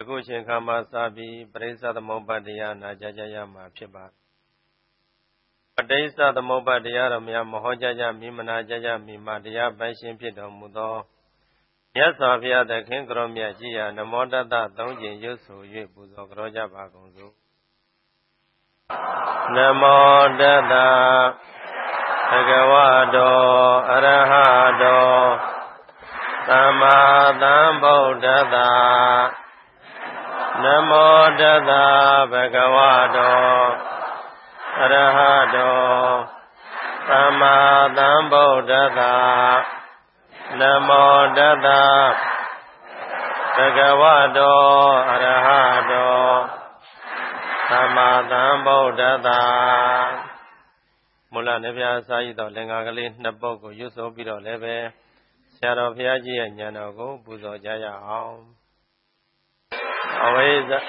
ခုချိန်ခါမှာစပြီးပရိစ္ဆသမုပ္ပါဒ်တရားနာကြားကြရမှာဖြစ်ပါပဋိစ္စသမုပ္ပါဒ်တရားတော်များမဟောကြားကြမီမနာကြားကြမီမှာတရားပိုင်ရှင်ဖြစ်တော်မူသောမြတ်စွာဘုရားသခင်ကိုရောမြတ်ကြီးရာနမောတတ္တသုံးကျင်ရွတ်ဆို၍ပူဇော်ကြောကြပါကုန်စို့နမောတတ္တဘဂဝတောအရဟတောသမ္မာသမ္ဗုဒ္ဓတ္တနမောတတ္တဘဂဝတောအရဟတောသမ္မာသမ္ဗုဒ္ဓတ္တနမောတတ္တဘဂဝတောအရဟတောသမ္မာသမ္ဗုဒ္ဓတ္တမူလနေပြစာရည်တော်လင်္ကာကလေးနှစ်ပုဒ်ကိုရွတ်ဆိုပြီးတော့လည်းပဲဆရာတော်ဘုရားကြီးရဲ့ဉာဏ်တော်ကိုပူဇော်ကြရအောင်အဝိဇ္ဇ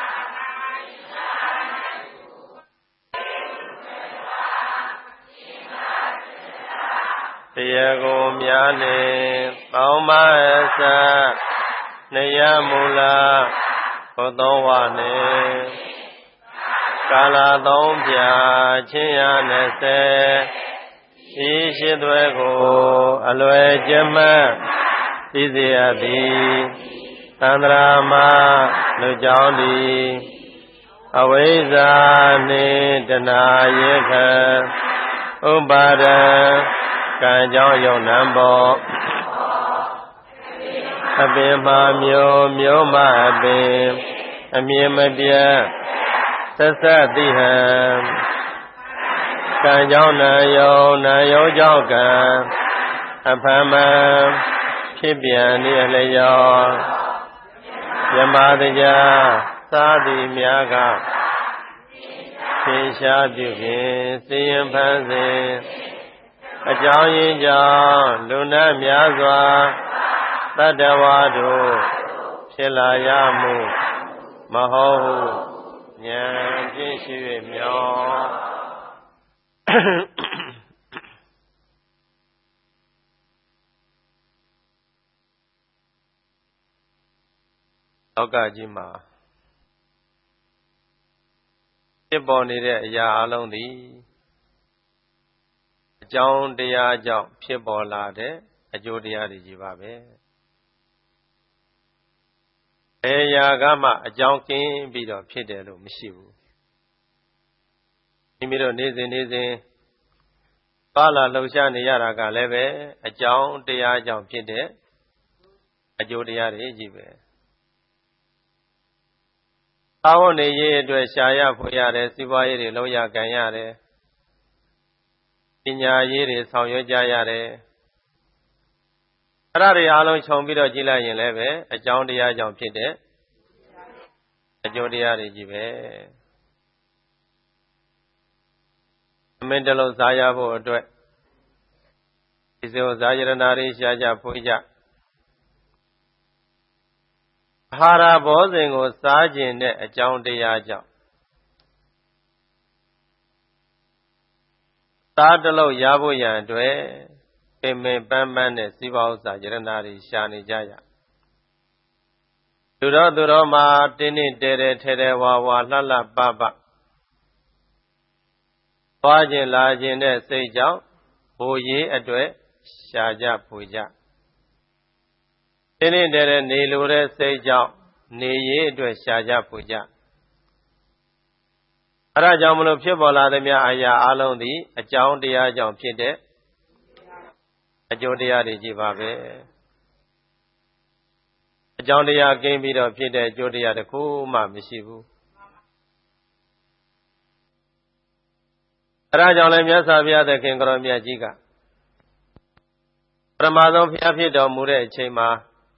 တရားကိုများနေပေါင်းပါအစနေရမူလာဘုသောဝနေကာလသုံးပြချင်းရ20ဤရှိသွဲကိုအလွယ်ကျမသိစေရသည်သန္တရာမလူကြောင့်သည်အဝိဇ္ဇာနှင့်တဏှာရေခံဥပါဒံကံကြောင့်ယုံနံပေါ်အပင်မှာမျိုးမျိုးမအပင်အမြင်မပြတ်ဆက်ဆက်သိဟံကံကြောင့်နာယောကြောင့်ကံအဖမ်းမှန်ဖြစ်ပြန်နေလျောယမတရားသာသည်များကသင်ရှားပြုဖြင့်စေရင်ဖန်စဉ်အကြောင်းရင်းကြောင့်လူနာများစွာတတ္တဝါတို့ဖြစ်လာရမှုမဟုတ်ဟုဉာဏ်ဖြင့်ရှိ၍မြောလောကကြီးမှာဖြစ်ပေါ်နေတဲ့အရာအလုံးသည်အကြောင်းတရားကြောင့်ဖြစ်ပေါ်လာတဲ့အကျိုးတရားတွေကြီးပါပဲဘယ်အရာကမှအကြောင်းကင်းပြီးတော့ဖြစ်တယ်လို့မရှိဘူးမိမိတို့နေ့စဉ်ပါလာလှုပ်ရှားနေရတာကလည်းပဲအကြောင်းတရားကြောင့်ဖြစ်တဲ့အကျိုးတရားတွေကြီးပဲအာဝတ်နေရေးအတွက်ရှားရဖွေရတယ်စီးပွားရေးတွေလုပ်ရကန်ရတယ်ပညာရေးတွေဆောင်ရွက်ကြရတယ်အဲ့ဒါတွေအားလုံးခြုံပြီးတော့ကြည့်လိုက်ရင်လည်းပဲအကြောင်းတရားကြောင့်ဖြစ်တဲ့အကျိုးတရားတွေကြီးပဲအမင်းတလုံးစားရဖို့အတွက်ဒီစေဇာယရဏတွေရှားကြဖွေကြအာဟာရဘောဇဉ်ကိုစားခြင်းတဲ့အကြောင်းတရားကြောင့်သားတစ်လုံးရဖို့ရန်အတွက်ပင်ပန်းပန်းနဲ့စီးပွားဥစ္စာယရဏတွေရှာနေကြရသူတော်မှာတင်းတဲထဲဝါလှလှပသွားခြင်းလာခြင်းတဲ့စိတ်ကြောင့်ဘိုးရေးအတွက်ရှာကြဖွေကြတင်းတဲနေလိုတဲ့စိတ်ကြောင့်နေရေးအတွက်ရှာကြဖွေကြအဲဒါကြောင့်မလို့ဖြစ်ပေါ်လာသမျှအရာအလုံးသည်အကြောင်းတရားကြောင့်ဖြစ်တဲ့အကျိုးတရားတွေကြီးပါပဲအကြောင်းတရားကင်းပြီးတော့ဖြစ်တဲ့အကျိုးတရားတစ်ခုမှမရှိဘူးအဲဒါကြောင့်လည်းမြတ်စွာဘုရားသခင်ကိုရောမြတ်ကြီးကပရမသောဘုရားဖြစ်တော်မူတဲ့အချိန်မှာ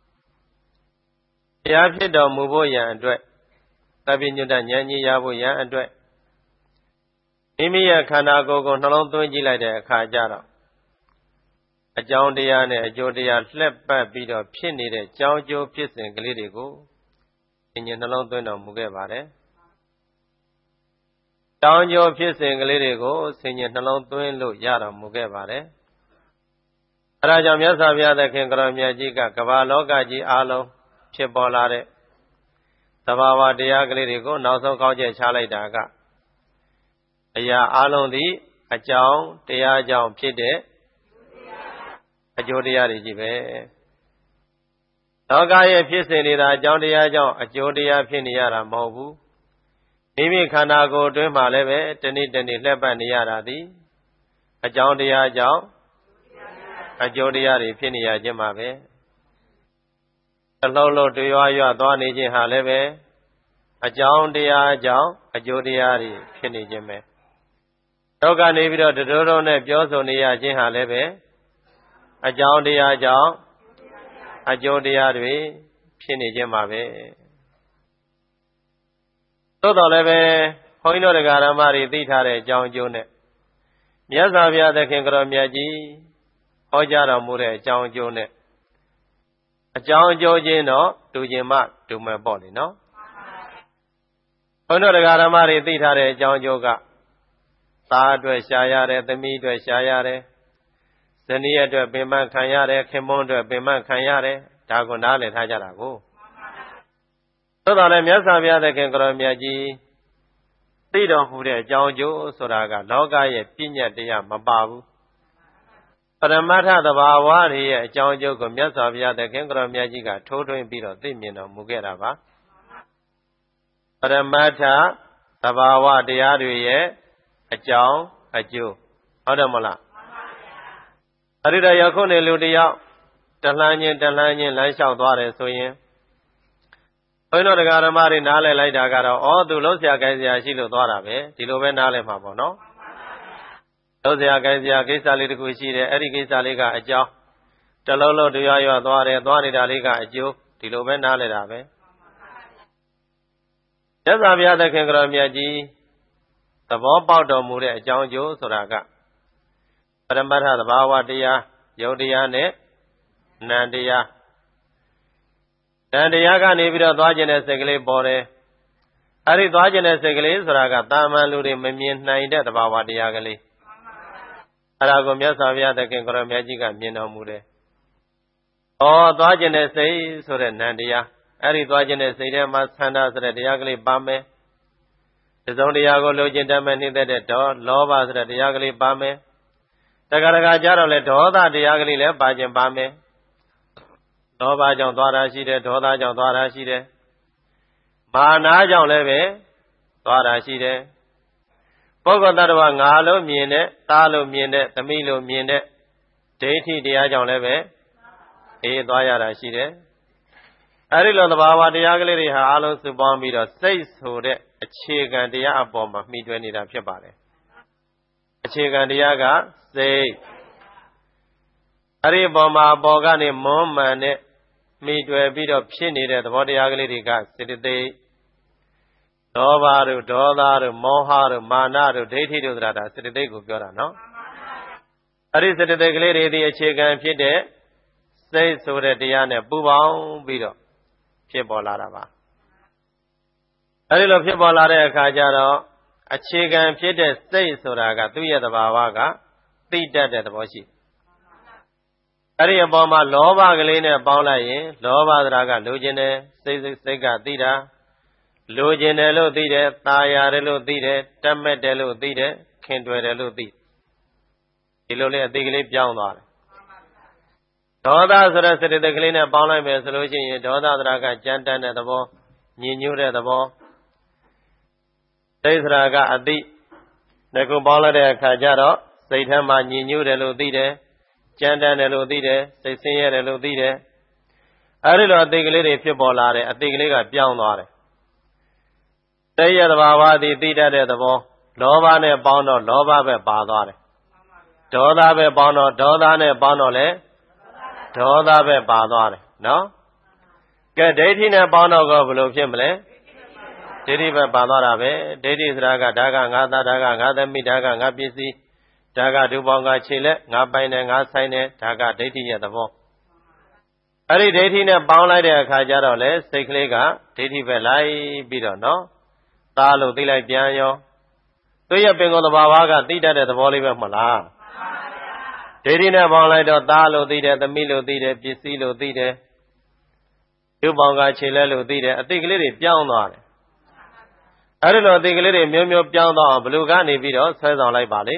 ဘုရားဖြစ်တော်မူဖို့ရန်အတွက်သဗ္ဗညုတဉာဏ်ကြီးရဖို့ရန်အတွက်မိမိရဲ့ခန္ဓာကိုယ်ကိုနှလုံးသွင်းကြည့်လိုက်တဲ့အခါကျတော့အကြောင်းတရားနဲ့အကျိုးတရားလှက်ပတ်ပြီးတော့ဖြစ်နေတဲ့ကြောင်းကျိုးဖြစ်စဉ်ကလေးတွေကိုဉာဏ်နှလုံးသွင်းတော်မူခဲ့ပါတယ်။ကြောင်းကျိုးဖြစ်စဉ်ကလေးတွေကိုဆင်ញနှလုံးသွင်းလို့ရတော်မူခဲ့ပါတယ်။အဲဒါကြောင့်မြတ်စွာဘုရားသခင်ကိုရောမြတ်ကြီးကကမ္ဘာလောကကြီးအားလုံးဖြစ်ပေါ်လာတဲ့သဘာဝတရားကလေးတွေကိုနောက်ဆုံးကောင်းချက်ချလိုက်တာကအရာအလုံးသည်အကြောင်းတရားကြောင့်ဖြစ်တဲ့အကျိုးတရားတွေကြီးပဲလောကရဲ့ဖြစ်စဉ်တွေသာအကြောင်းတရားကြောင့်အကျိုးတရားဖြစ်နေရတာမဟုတ်ဘူးမိမိခန္ဓာကိုယ်အတွင်းမှာလည်းပဲတနေ့တနေ့လှည့်ပတ်နေရတာသည်အကြောင်းတရားကြောင့်အကျိုးတရားတွေဖြစ်နေရခြင်းပါပဲအလုံးလုံးတွေ့ရွာသွားနေခြင်းဟာလည်းပဲအကြောင်းတရားကြောင့်အကျိုးတရားတွေဖြစ်နေခြင်းပဲဒုက္ခနေပြီးတော့တိုးနဲ့ပြောဆိုနေရခြင်းဟာလည်းပဲအကြောင်းတရားကြောင့်အကျိုးတရားတွေဖြစ်နေခြင်းပါပဲသို့တော်လည်းပဲဘုန်းကြီးတို့တရားဓမ္မတွေသိထားတဲ့အကြောင်းအကျိုးနဲ့မြတ်စွာဘုရားသခင်ကိုရောမြတ်ကြီးဟောကြားတော်မူတဲ့အကြောင်းအကျိုးနဲ့အကြောင်းအကျိုးချင်းတော့တူခြင်းမှတူမယ်ပေါ့လေနော်ဘုန်းတော်တရားဓမ္မတွေသိထားတဲ့အကြောင်းအကျိုးကသားအတွက်ရှားရတယ်သမီးအတွက်ရှားရတယ်ဇနီးအတွက်ပင်ပန်းခံရတယ်ခင်မုန်းအတွက်ပင်ပန်းခံရတယ်ဒါကိုနားလည်ထားကြတာကိုသို့တော်လည်းမြတ်စွာဘုရားသခင်ကိုရောမြတ်ကြီးသိတော်မူတဲ့အကြောင်းအကျိုးဆိုတာကလောကရဲ့ပြည့်ညတ်တရားမပါဘူးပရမတ္ထသဘာဝတွေရဲ့အကြောင်းအကျိုးကိုမြတ်စွာဘုရားသခင်ကိုရောမြတ်ကြီးကထိုးထွင်းပြီးတော့သိမြင်တော်မူခဲ့တာပါပရမတ္ထသဘာဝတရားတွေရဲ့အကြောင်းအကျိုးဟုတ်တယ်မလားအဲ့ဒီတော့ယခုနေလူတယောက်တလှမ်းချင်းလမ်းလျှောက်သွားတယ်ဆိုရင်ဘုန်းတော်တရားဓမ္မတွေနားလည်လိုက်တာကတော့သူလုံးဆရာကိုင်းဆရာရှိလို့သွားတာပဲဒီလိုပဲနားလည်မှာပေါ့နော်လုံးဆရာကိုင်းဆရာကိစ္စလေးတစ်ခုရှိတယ်အဲ့ဒီကိစ္စလေးကအကြောင်းတလုံးလုံးတရားရွသွားတယ်သွားနေတာလေးကအကျိုးဒီလိုပဲနားလည်တာပဲမြတ်စွာဘုရားသခင်ကိုရောမြတ်ကြီးသဘောပေါက်တော်မူတဲ့အကြောင်းအကျိုးဆိုတာကပရမတ္ထသဘာဝတရားယုတ်တရားနဲ့နံတရားနံတရားကနေပြီးတော့သွားခြင်းတဲ့စိတ်ကလေးပေါ်တယ်အဲ့ဒီသွားခြင်းတဲ့စိတ်ကလေးဆိုတာကတာမန်လူတွေမမြင်နိုင်တဲ့သဘာဝတရားကလေးအဲ့ဒါကိုမြတ်စွာဘုရားသခင်ကိုရောမြတ်ကြီးကမြင်တော်မူတယ်သွားခြင်းတဲ့စိတ်ဆိုတဲ့နံတရားအဲ့ဒီသွားခြင်းတဲ့စိတ်ထဲမှာဆန္ဒဆိုတဲ့တရားကလေးပါမယ်တစုံတရားကိုလိုချင်တတ်မဲ့နှိမ့်တဲ့လောဘဆိုတဲ့တရားကလေးပါမယ်တခါတခါကြတော့လေဒေါသတရားကလေးလည်းပါခြင်းပါမယ်လောဘကြောင့်သွားတာရှိတယ်ဒေါသကြောင့်သွားတာရှိတယ်မာနကြောင့်လည်းပဲသွားတာရှိတယ်ပုဂ္ဂိုလ်တ attva ငါလို့မြင်တဲ့သားလို့မြင်တဲ့သမီးလို့မြင်တဲ့ဒိဋ္ဌိတရားကြောင့်လည်းပဲသွားရတာရှိတယ်အဲဒီလိုသဘာဝတရားကလေးတွေဟာအလုံးစုပေါင်းပြီးတော့စိတ်ဆိုတဲ့အခြေခံတရားအပေါ်မှာမှီတွယ်နေတာဖြစ်ပါတယ်အခြေခံတရားကစိတ်အဲ့ဒီပေါ်မှာအပေါ်ကနေမွမ်းမံနဲ့မိတွယ်ပြီးတော့ဖြစ်နေတဲ့သဘောတရားကလေးတွေကစေတသိက်လောဘတို့ဒေါသတို့မောဟတို့မာနတို့ဒိဋ္ဌိတို့ဆိုတာဒါစေတသိက်ကိုပြောတာနော်အဲ့ဒီစေတသိက်ကလေးတွေဒီအခြေခံဖြစ်တဲ့စိတ်ဆိုတဲ့တရားနဲ့ပူပေါင်းပြီးတော့ဖြစ်ပေါ်လာတာပါအဲ့ဒီလိုဖြစ်ပေါ်လာတဲ့အခါကျတော့အခြေခံဖြစ်တဲ့စိတ်ဆိုတာကသူ့ရဲ့သဘာဝကသိတတ်တဲ့သဘောရှိအဲ့ဒီအပေါ်မှာလောဘကလေးနဲ့ပေါင်းလိုက်ရင်လောဘသရာကလိုချင်တယ်စိတ်ကသိတာလိုချင်တယ်လို့သိတယ်ตาရတယ်လို့သိတယ်တတ်မဲ့တယ်လို့သိတယ်ခင်တွယ်တယ်လို့သိဒီလိုလေးအသိကလေးပြောင်းသွားတယ်ဒေါသဆိုတဲ့စေတသိက်ကလေးနဲ့ပေါင်းလိုက်မယ်ဆိုလို့ရှိရင်ဒေါသသရာကကြမ်းတမ်းတဲ့သဘောညှဉ်းညူးတဲ့သဘောစိတ်သရာကအသိနှစ်ခုပေါင်းလိုက်တဲ့အခါကျတော့စိတ်ထဲမှာညှဉ်းညူးတယ်လို့သိတယ်ကြမ်းတမ်းတယ်လို့သိတယ်စိတ်ဆင်းရဲတယ်လို့သိတယ်အဲဒီလိုအသိကလေးတွေဖြစ်ပေါ်လာတယ်အသိကလေးကပြောင်းသွားတယ်စိတ်ရဲ့သဘာဝသည်သိတတ်တဲ့သဘောလောဘနဲ့ပေါင်းတော့လောဘပဲပါသွားတယ်ဒေါသပဲပေါင်းတော့ဒေါသနဲ့ပေါင်းတော့လေဒေါသပဲပါသွားတယ်နော်ကဲဒိဋ္ဌိနဲ့ပေါင်းတော့ဘယ်လိုဖြစ်မလဲဒိဋ္ဌိပဲပါသွားတာပဲဒိဋ္ဌိဆိုတာကဒါကငါသားဒါကငါသမီးဒါကငါပစ္စည်းဒါကဒုပေါင်းကခြေလက်ငါပိုင်တယ်ငါဆိုင်တယ်ဒါကဒိဋ္ဌိရဲ့သဘောအဲ့ဒီဒိဋ္ဌိနဲ့ပေါင်းလိုက်တဲ့အခါကျတော့လေစိတ်ကလေးကဒိဋ္ဌိပဲလိုက်ပြီးတော့နော်သားလို့သိလိုက်ပြန်ရောသူရဲ့ပင်ကိုယ်သဘာဝကသိတတ်တဲ့သဘောလေးပဲမလားဒိဋ္ဌိနဲ့ပေါင်းလိုက်တော့သားလို့သိတယ်သမီးလို့သိတယ်ပစ္စည်းလို့သိတယ်ဒုပေါင်ကခြေလဲလို့သိတယ်အသိကလေးတွေပြောင်းသွားတယ်အဲ့ဒီလိုအသိကလေးတွေမျိုးမျိုးပြောင်းသွားအောင်ဘလူကနေပြီးတော့ဆွဲဆောင်လိုက်ပါလေ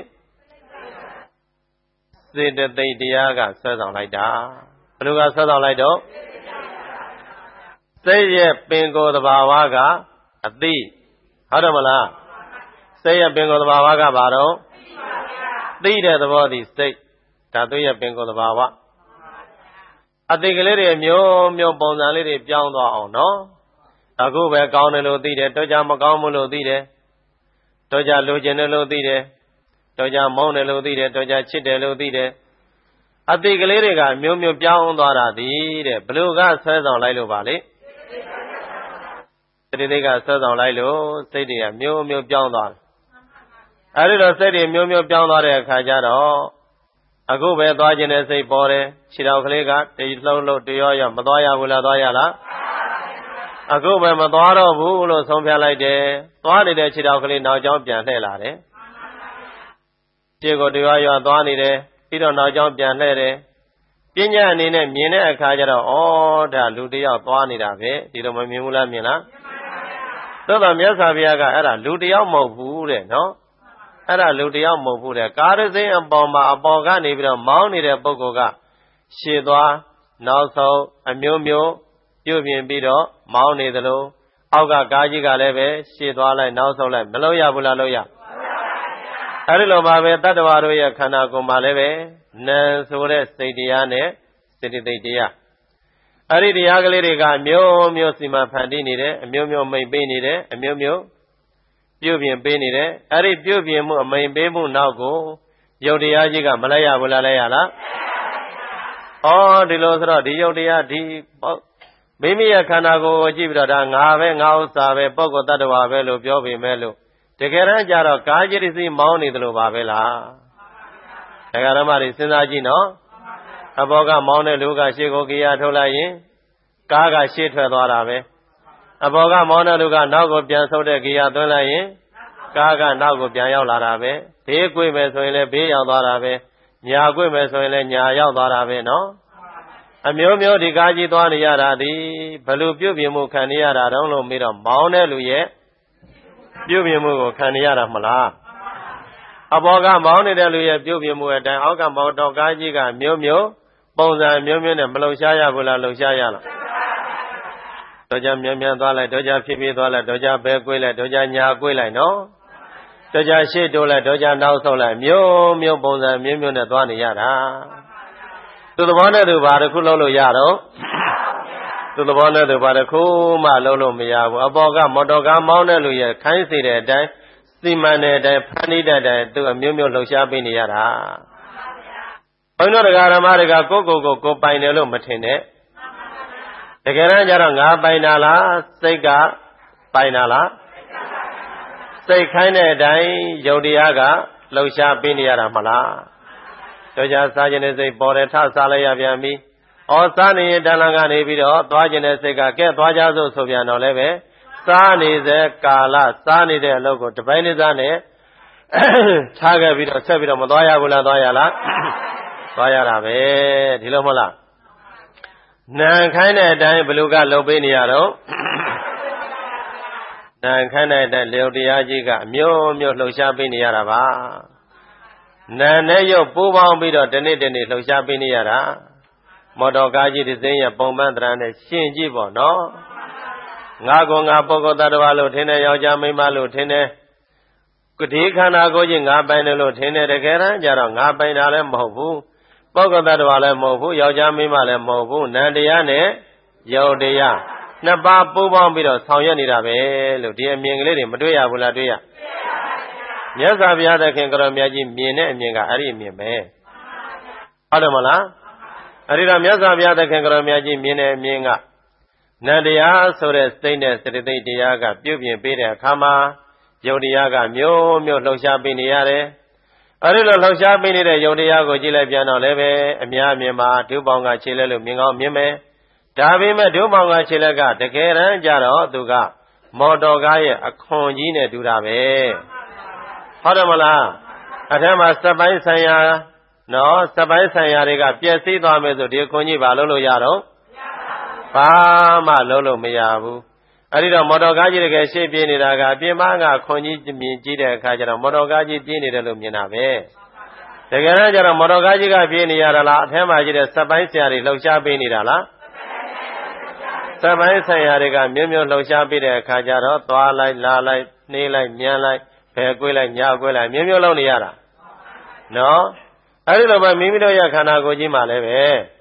စေတသိက်တရားကဆွဲဆောင်လိုက်တာဘလူကဆွဲဆောင်လိုက်တော့စိတ်ရဲ့ပင်ကိုယ်သဘာဝကအသိဟုတ်တယ်မလားစိတ်ရဲ့ပင်ကိုယ်သဘာဝကဘာတော့သိတဲ့သဘောသည်စိတ်ဒါသူရဲ့ပင်ကိုယ်သဘာဝအသိကလေးတွေမျိုးမျိုးပုံစံလေးတွေပြောင်းသွားအောင်နော်အခုပဲကောင်းတယ်လို့သိတယ်တော့ကြမကောင်းဘူးလို့သိတယ်တော့ကြလိုချင်တယ်လို့သိတယ်တော့ကြမုန်းတယ်လို့သိတယ်တော့ကြချစ်တယ်လို့သိတယ်အသိကလေးတွေကမျိုးမျိုးပြောင်းသွားတာသည်တဲ့ဘလို့ကဆွဲဆောင်လိုက်လို့ပါလေစိတ်တွေကဆွဲဆောင်လိုက်လို့စိတ်တွေကမျိုးမျိုးပြောင်းသွားတယ်အဲဒီတော့စိတ်တွေမျိုးမျိုးပြောင်းသွားတဲ့အခါကျတော့အခုပဲသွားခြင်းတဲ့စိတ်ပေါ်တယ်ခြေတော်ကလေးကတိတ်လှုပ်လို့တရောရမသွားရဘူးလားသွားရလားအခုပဲမသွားတော့ဘူးလို့ဆုံးဖြတ်လိုက်တယ်သွားနေတဲ့ခြေတော်ကလေးနောက်ကျောင်းပြန်လှည့်လာတယ်ခြေကိုတရောရသွားနေတယ်ပြီးတော့နောက်ကျောင်းပြန်လှည့်တယ်ပညာအနေနဲ့မြင်တဲ့အခါကျတော့ဩဒါလူတယောက်သွားနေတာပဲဒီလိုမမြင်ဘူးလားမြင်လားသို့တော်မြတ်စွာဘုရားကအဲ့ဒါလူတယောက်မဟုတ်ဘူးတဲ့နော်အဲ့ဒါလူတယောက်မဟုတ်ဘူးတဲ့ကာရစိမ့်အပေါ်မှာအပေါ်ကနေပြီးတော့မောင်းနေတဲ့ပုဂ္ဂိုလ်ကရှေ့သွားနောက်ဆုံးအမျိုးမျိုးပြုပြင်ပြီးတော့မောင်းနေသလိုအောက်ကကားကြီးကလည်းပဲရှေ့သွားလိုက်နောက်ဆုံးလိုက်မလို့ရဘူးလားလို့ရအဲ့ဒီလိုပါပဲတတ္တဝါတို့ရဲ့ခန္ဓာကိုယ်မှာလည်းပဲနာဆိုတဲ့စိတ်တရားနဲ့စေတသိက်တရားအဲ့ဒီတရားကလေးတွေကမျိုးမျိုးစီမံဖန်တီးနေတယ်အမျိုးမျိုးမိတ်ပေးနေတယ်အမျိုးမျိုးပြုပြင်ပေးနေတယ်အဲ့ဒီပြုပြင်မှုအမိန်ပေးမှုနောက်ကိုယုတ်တရားကြီးကမလိုက်ရဘူးလားလိုက်ရလားဒီလိုဆိုတော့ဒီယုတ်တရားဒီမိမိရဲ့ခန္ဓာကိုယ်ကိုကြည့်ပြီးတော့ဒါငါပဲငါဥစ္စာပဲပုဂ္ဂိုလ်တ attva ပဲလို့ပြောပေမဲ့လို့တကယ်တမ်းကျတော့ကာယတိစီမောင်းနေတယ်လို့ပါပဲလားဒကာဓမ္မတွေစဉ်းစားကြည့်နော်အဘောကမောင်းတဲ့လူကရှေ့ကိုကြည်ရထုတ်လိုက်ရင်ကားကရှေ့ထွက်သွားတာပဲအဘောကမောင်းတဲ့လူကနောက်ကိုပြန်ဆုပ်တဲ့ကြည်ရသွင်းလိုက်ရင်ကားကနောက်ကိုပြန်ရောက်လာတာပဲဘေးကွေ့မယ်ဆိုရင်လည်းဘေးရောက်သွားတာပဲညာကွေ့မယ်ဆိုရင်လည်းညာရောက်သွားတာပဲနော်အမျိုးမျိုးဒီကားကြီးသွားနေရတာဒီဘလို့ပြုတ်ပြမှုခံနေရတာတုံးလို့မေးတော့မောင်းတဲ့လူရဲ့ပြုတ်ပြမှုကိုခံနေရတာမလားအဘောကမောင်းနေတဲ့လူရဲ့ပြုတ်ပြမှုအတိုင်းအောက်ကမောင်းတော့ကားကြီးကမျိုးမျိုးပုံစံမျိုးမျိုးနဲ့မလှုပ်ရှားရဘူးလားလှုပ်ရှားရလားတော့ကြမြန်မြန်သွားလိုက်တော့ကြဖြည်းဖြည်းသွားလိုက်တော့ကြဘဲကွေးလိုက်တော့ကြညာကွေးလိုက်နော်တော့ကြရှေ့တိုးလိုက်တော့ကြနောက်ဆုံးလိုက်မျိုးမျိုးပုံစံမျိုးမျိုးနဲ့သွားနေရတာသူသဘောနဲ့သူဘာတစ်ခုလုံးလို့ရတော့သူသဘောနဲ့သူဘာတစ်ခုမှလုံးလို့မရဘူးအပေါ်ကမော်တော်ကားမောင်းတဲ့လူရဲ့ခိုင်းစေတဲ့အတိုင်းစီမံတဲ့အတိုင်းဖန်တီးတဲ့အတိုင်းသူအမျိုးမျိုးလှုပ်ရှားပေးနေရတာဘုန်းတော်တရားဓမ္မတွေကကိုပိုင်တယ်လို့မထင်နဲ့တကယ်တမ်းကျတော့ငါပိုင်တာလားစိတ်ကပိုင်တာလားစိတ်ခိုင်းတဲ့အတိုင်းယုတ်တရားကလှုပ်ရှားပေးနေရတာမလားတို့ကြစားခြင်းနဲ့စိတ်ပေါ်တယ်ထစားလိုက်ရပြန်ပြီစားနေရင်တန်လန်ကနေပြီးတော့သွားခြင်းနဲ့စိတ်ကကဲသွားကြစို့ဆိုပြန်တော့လည်းပဲစားနေစေကာလစားနေတဲ့အလုပ်ကိုတပိုင်းလေးစားနဲ့ထားခဲ့ပြီးတော့ဆက်ပြီးတော့မသွားရဘူးလားသွားရလားသွားရတာပဲဒီလိုမဟုတ်လားနာခိုင်းတဲ့အတိုင်းဘလူကလှုပ်ပေးနေရတော့နာခိုင်းတဲ့အတိုင်းလျော်တရားကြီးကအမျိုးမျိုးလှုပ်ရှားပေးနေရတာပါနာနဲ့ရုပ်ပူးပေါင်းပြီးတော့တနေ့လှုပ်ရှားပေးနေရတာမော်တော်ကားကြီးတစ်စင်းရဲ့ပုံမှန်တရံနဲ့ရှင်းကြည့်ပေါ့နော်ငါကောငါပုဂ္ဂိုလ်တ attva လို့ထင်တယ်ယောက်ျားမိန်းမလို့ထင်တယ်ဒီခန္ဓာကိုယ်ကြီးငါပိုင်တယ်လို့ထင်တယ်တကယ်တမ်းကျတော့ငါပိုင်တာလည်းမဟုတ်ဘူးပုဂ္ဂိုလ်တ attva လည်းမဟုတ်ဘူးယောက်ျားမိန်းမလည်းမဟုတ်ဘူးနန္တရားနဲ့ယုတ်တရားနှစ်ပါးပူးပေါင်းပြီးတော့ဆောင်ရွက်နေတာပဲလို့ဒီအမြင်ကလေးတွေမတွေ့ရဘူးလားတွေ့ရမြတ်စွာဘုရားသခင်ကိုရောမြတ်ကြီးမြင်တဲ့အမြင်ကအဲ့ဒီအမြင်ပဲဟုတ်တယ်မလားအဲ့ဒီတော့မြတ်စွာဘုရားသခင်ကိုရောမြတ်ကြီးမြင်တဲ့အမြင်ကနန္တရားဆိုတဲ့စိတ်နဲ့စေတသိက်တရားကပြုပြင်ပေးတဲ့အခါမှာယုတ်တရားကမျိုးမျိုးလှုပ်ရှားပေးနေရတယ်အဲ့ဒီလိုလှုပ်ရှားပေးနေတဲ့ယုတ်တရားကိုကြည့်လိုက်ပြန်တော့လည်းပဲအများမြင်မှာဒုပေါင်းကခြေလဲလို့မြင်ကောင်းမြင်မယ်ဒါပေမဲ့ဒုပေါင်းကခြေလက်ကတကယ်တမ်းကျတော့သူကမော်တော်ကားရဲ့အခွန်ကြီးနဲ့တူတာပဲဟုတ်တယ်မလားအထက်မှာစက်ပိုင်းဆိုင်ရာနော်စက်ပိုင်းဆိုင်ရာတွေကပြည့်စည်သွားမယ်ဆိုဒီအခွန်ကြီးဘာလို့လို့ရတော့ဘာမှလုံးလို့မရဘူးအဲ့ဒီတော့မော်တော်ကားကြီးတကယ်ရှေ့ပြေးနေတာကအပြင်မှာကခွန်ကြီးမြင်ကြည့်တဲ့အခါကျတော့မော်တော်ကားကြီးပြေးနေတယ်လို့မြင်တာပဲတကယ်တော့ကျတော့မော်တော်ကားကြီးကပြေးနေရတာလားအထဲမှာရှိတဲ့စက်ပိုင်းဆရာတွေလှုပ်ရှားပေးနေတာလားစက်ပိုင်းဆရာတွေကမျိုးမျိုးလှုပ်ရှားပေးတဲ့အခါကျတော့သွားလိုက်လာလိုက်နှေးလိုက်မြန်လိုက်ဘယ်ကွေးလိုက်ညာကွေးလိုက်မျိုးမျိုးလုပ်နေရတာနော်အဲ့ဒီလိုပဲမိမိတို့ရဲ့ခန္ဓာကိုယ်ကြီးမှာလည်းပဲ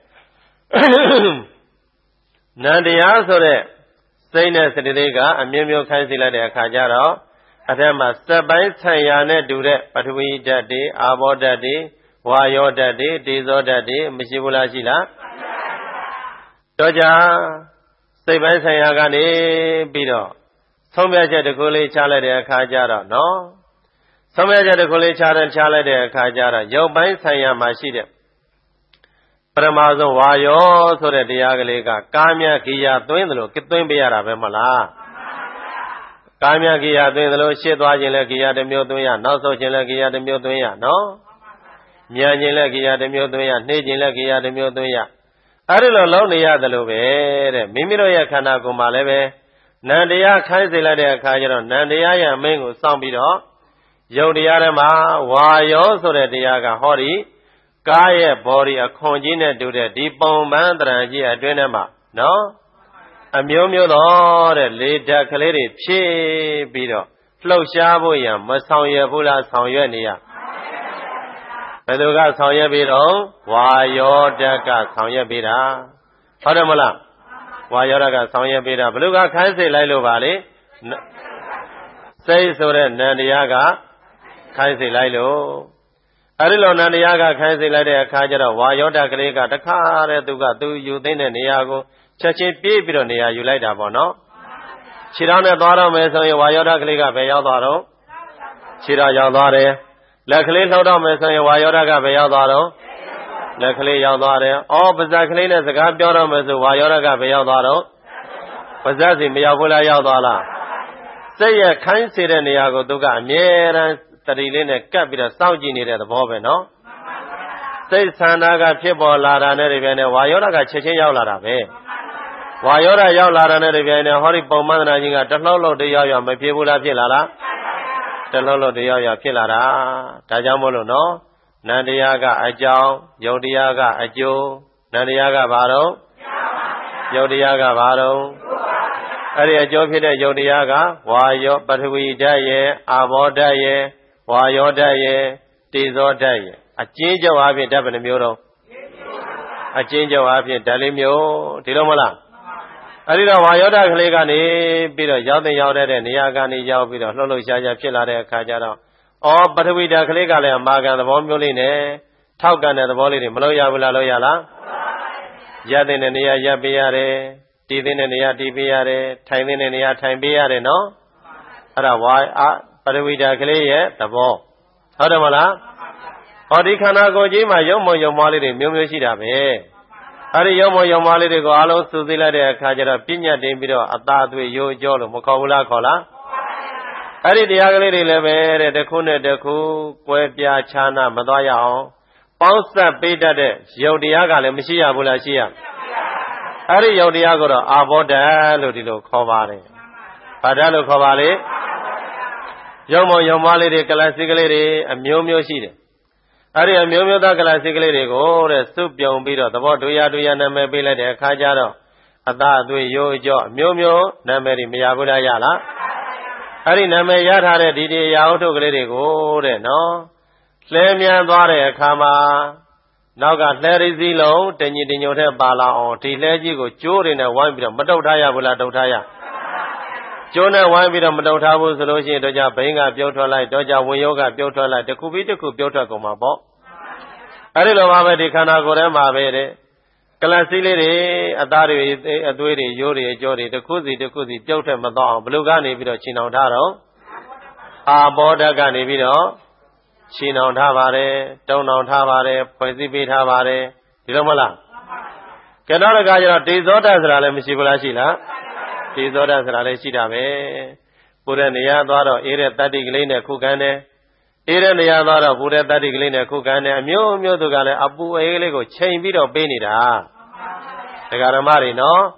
နန္တရားဆိုတဲ့စိတ်နဲ့စတိလေးကအမျိုးမျိုးခိုင်းစေလိုက်တဲ့အခါကျတော့အထက်မှာစက်ပိုင်းဆံရနဲ့တူတဲ့ပထဝီဓာတ်တွေအာဘောဓာတ်တွေဝါယောဓာတ်တွေတေဇောဓာတ်တွေမရှိဘူးလားရှိလားတော့ကြစိတ်ပိုင်းဆံရကနေပြီးတော့ဆုံးဖြတ်ချက်တစ်ခုလေးချလိုက်တဲ့အခါကျတော့နော်ဆုံးဖြတ်ချက်တစ်ခုလေးချလိုက်တဲ့အခါကျတော့ရုပ်ပိုင်းဆံရမှာရှိတဲ့ပရမဆုံးဝါယောဆိုတဲ့တရားကလေးကကာမြကိယာသွင်းတယ်လို့သွင်းပေးရတာပဲမလားကာမြကိယာသွင်းတယ်လို့ရှေ့သွားခြင်းလည်းကိယာတစ်မျိုးသွင်းရနောက်ဆုတ်ခြင်းလည်းကိယာတစ်မျိုးသွင်းရနော်မြန်ခြင်းလည်းကိယာတစ်မျိုးသွင်းရနှေးခြင်းလည်းကိယာတစ်မျိုးသွင်းရအဲ့ဒီလိုလုံးနေရတယ်လို့ပဲတဲ့မိမိတို့ရဲ့ခန္ဓာကိုယ်မှာလည်းပဲနန္တရားခိုင်းစေလိုက်တဲ့အခါကျတော့နန္တရားရဲ့အမင်းကိုစောင့်ပြီးတော့ယုတ်တရားထဲမှာဝါယောဆိုတဲ့တရားကဟောဒီကားရဲ့ဘော်ဒီအခွန်ကြီးနဲ့တူတဲ့ဒီပုံပန်းတရံကြီးအတွင်းထဲမှာနော်အမျိုးမျိုးသောတဲ့လေဓာတ်ကလေးတွေဖြည့်ပြီးတော့လှုပ်ရှားဖို့ရန်မဆောင်ရွက်ဘူးလားဆောင်ရွက်နေရဘယ်သူကဆောင်ရွက်ပြီးတော့ဝါယောဓာတ်ကဆောင်ရွက်ပြီးတာဟုတ်တယ်မလားဝါယောဓာတ်ကဆောင်ရွက်ပြီးတာဘယ်သူကခိုင်းစေလိုက်လို့ပါလေစိတ်ဆိုတဲ့နန္တရားကခိုင်းစေလိုက်လို့အဲ့ဒီလိုနန္တရားကခိုင်းစေလိုက်တဲ့အခါကျတော့ဝါယောဓာတ်ကလေးကတခါတည်းသူယူသိမ့်တဲ့နေရာကိုချက်ချင်းပြေးပြီးတော့နေရာယူလိုက်တာပေါ့နော်ခြေထောက်နဲ့သွားတော့မယ်ဆိုရင်ဝါယောဓာတ်ကလေးကဘယ်ရောက်သွားတော့ခြေထောက်ရောက်သွားတယ်လက်ကလေးလှုပ်တော့မယ်ဆိုရင်ဝါယောဓာတ်ကဘယ်ရောက်သွားတော့လက်ကလေးရောက်သွားတယ်အော်ပါးစပ်ကလေးနဲ့စကားပြောတော့မယ်ဆိုဝါယောဓာတ်ကဘယ်ရောက်သွားတော့ပါးစပ်စီမရောက်ဘူးလားရောက်သွားလားစိတ်ရဲ့ခိုင်းစေတဲ့နေရာကိုသူကအမြဲတမ်းတတိလေးနဲ့ကပ်ပြီးတော့စောင့်ကြည့်နေတဲ့သဘောပဲနော်စိတ်ဆန္ဒကဖြစ်ပေါ်လာတာနဲ့ဒီပြိုင်နဲ့ဝါယောဓာတ်ကချက်ချင်းရောက်လာတာပဲဝါယောဓာတ်ရောက်လာတာနဲ့ဒီပြိုင်နဲ့ဟောဒီပုံမှန်သနာကြီးကတလှုပ်လို့တရားရောက်မဖြစ်ဘူးလားဖြစ်လာလားတလှုပ်လို့တရားရောက်ဖြစ်လာတာဒါကြောင့်မို့လို့နော်နန္တရားကအကြောင်းယုတ်တရားကအကျိုးနန္တရားကဘာတော့ယုတ်တရားကဘာတော့အဲ့ဒီအကျိုးဖြစ်တဲ့ယုတ်တရားကဝါယောပထဝီဓာတ်ရဲ့အာဘောဓာတ်ရဲ့ဝါယောဓာတ်ရဲ့တေဇောဓာတ်ရဲ့အကျဉ်းချုပ်အဖြစ်ဓာတ်ဘယ်နှမျိုးတော့အကျဉ်းချုပ်အဖြစ်ဓာတ်လေးမျိုးဒီလိုမလားအဲ့ဒီတော့ဝါယောဓာတ်ကလေးကနေပြီးတော့ရောက်တဲ့ရောက်တဲ့နေရာကနေရောက်ပြီးတော့လှုပ်လှုပ်ရှားရှားဖြစ်လာတဲ့အခါကျတော့ပထဝီဓာတ်ကလေးကလည်းအမာခံသဘောမျိုးလေးနဲ့ထောက်ကန်တဲ့သဘောလေးတွေမလို့ရဘူးလားလို့ရလားရပ်တဲ့နေရာရပ်ပေးရတယ်တည်တဲ့နေရာတည်ပေးရတယ်ထိုင်တဲ့နေရာထိုင်ပေးရတယ်နော်အဲ့ဒါပထဝီဓာတ်ကလေးရဲ့သဘောဟုတ်တယ်မလားဟောဒီခန္ဓာကိုယ်ကြီးမှာရုပ်မုံရုံမွားလေးတွေမျိုးမျိုးရှိတာပဲအဲ့ဒီရုပ်မုံရုံမွားလေးတွေကိုအလုံးစုသိလိုက်တဲ့အခါကျတော့ပြညတ်တင်ပြီးတော့အသာအသွေးရိုးကြောလို့မခေါ်ဘူးလားခေါ်လားအဲ့ဒီတရားကလေးတွေလည်းပဲတဲ့တစ်ခုနဲ့တစ်ခုကွဲပြားခြားနာမသွားရအောင်ပေါင်းစပ်ပေးတတ်တဲ့ယုတ်တရားကလည်းမရှိရဘူးလားရှိရအဲ့ဒီယုတ်တရားကိုတော့အာဘောဓာတ်လို့ဒီလိုခေါ်ပါတယ်ဘာဓာတ်လို့ခေါ်ပါလေရုပ်မုံရုံမွားလေးတွေကလစီကလေးတွေအမျိုးမျိုးရှိတယ်အဲ့ဒီအမျိုးမျိုးသောကလစီကလေးတွေကိုတဲ့စုပြုံပြီးတော့သဘောတူရနာမည်ပေးလိုက်တဲ့အခါကျတော့အသာအသွေးရိုးအကျော်အမျိုးမျိုးနာမည်တွေမရဘူးလားရလားအဲ့ဒီနာမည်ရထားတဲ့ဒီရာဟုထုကလေးတွေကိုတဲ့နော်လှဲမြန်းသွားတဲ့အခါမှာနောက်ကလှဲရည်စည်းလုံးတညီတညိုထက်ပါလာအောင်ဒီလှဲကြီးကိုကျိုးတွေနဲ့ဝိုင်းပြီးတော့မတုတ်ထားရဘူးလားတုတ်ထားရကျိုးနဲ့ဝိုင်းပြီးတော့မတုတ်ထားဘူးဆိုလို့ရှိရင်တော့ကြဘိန်းကပြုတ်ထွက်လိုက်တော့ကြဝင်ယောကပြုတ်ထွက်လိုက်တစ်ခုပြီးတစ်ခုပြုတ်ထွက်ကုန်မှာပေါ့အဲ့ဒီလိုပါပဲဒီခန္ဓာကိုယ်ထဲမှာပဲတဲ့ကလစီလေးတွေအသားတွေအသွေးတွေရိုးတွေအကြောတွေတစ်ခုစီပြုတ်ထွက်မတော့အောင်ဘလူကနေပြီးတော့ခြေနှောင်ထားတော့အာဘောဓာတ်ကနေပြီးတော့ခြေနှောင်ထားပါတယ်တုံနှောင်ထားပါတယ်ဖွဲ့စည်းပေးထားပါတယ်ဒီလိုမလားကဲတော့တခါကျတော့တေဇောဓာတ်ဆိုတာလည်းမရှိဘူးလားရှိလားတေဇောဓာတ်ဆိုတာလည်းရှိတာပဲပူတဲ့နေရာသွားတော့အေးတဲ့တတ္တိကလေးနဲ့ခုခံတယ်အေးတဲ့နေရာသွားတော့ပူတဲ့တတ္တိကလေးနဲ့ခုခံတယ်အမျိုးမျိုးသူကလည်းအပူအေးလေးကိုချိန်ပြီးတော့ပေးနေတာဒကာဓမ္မတွေနော်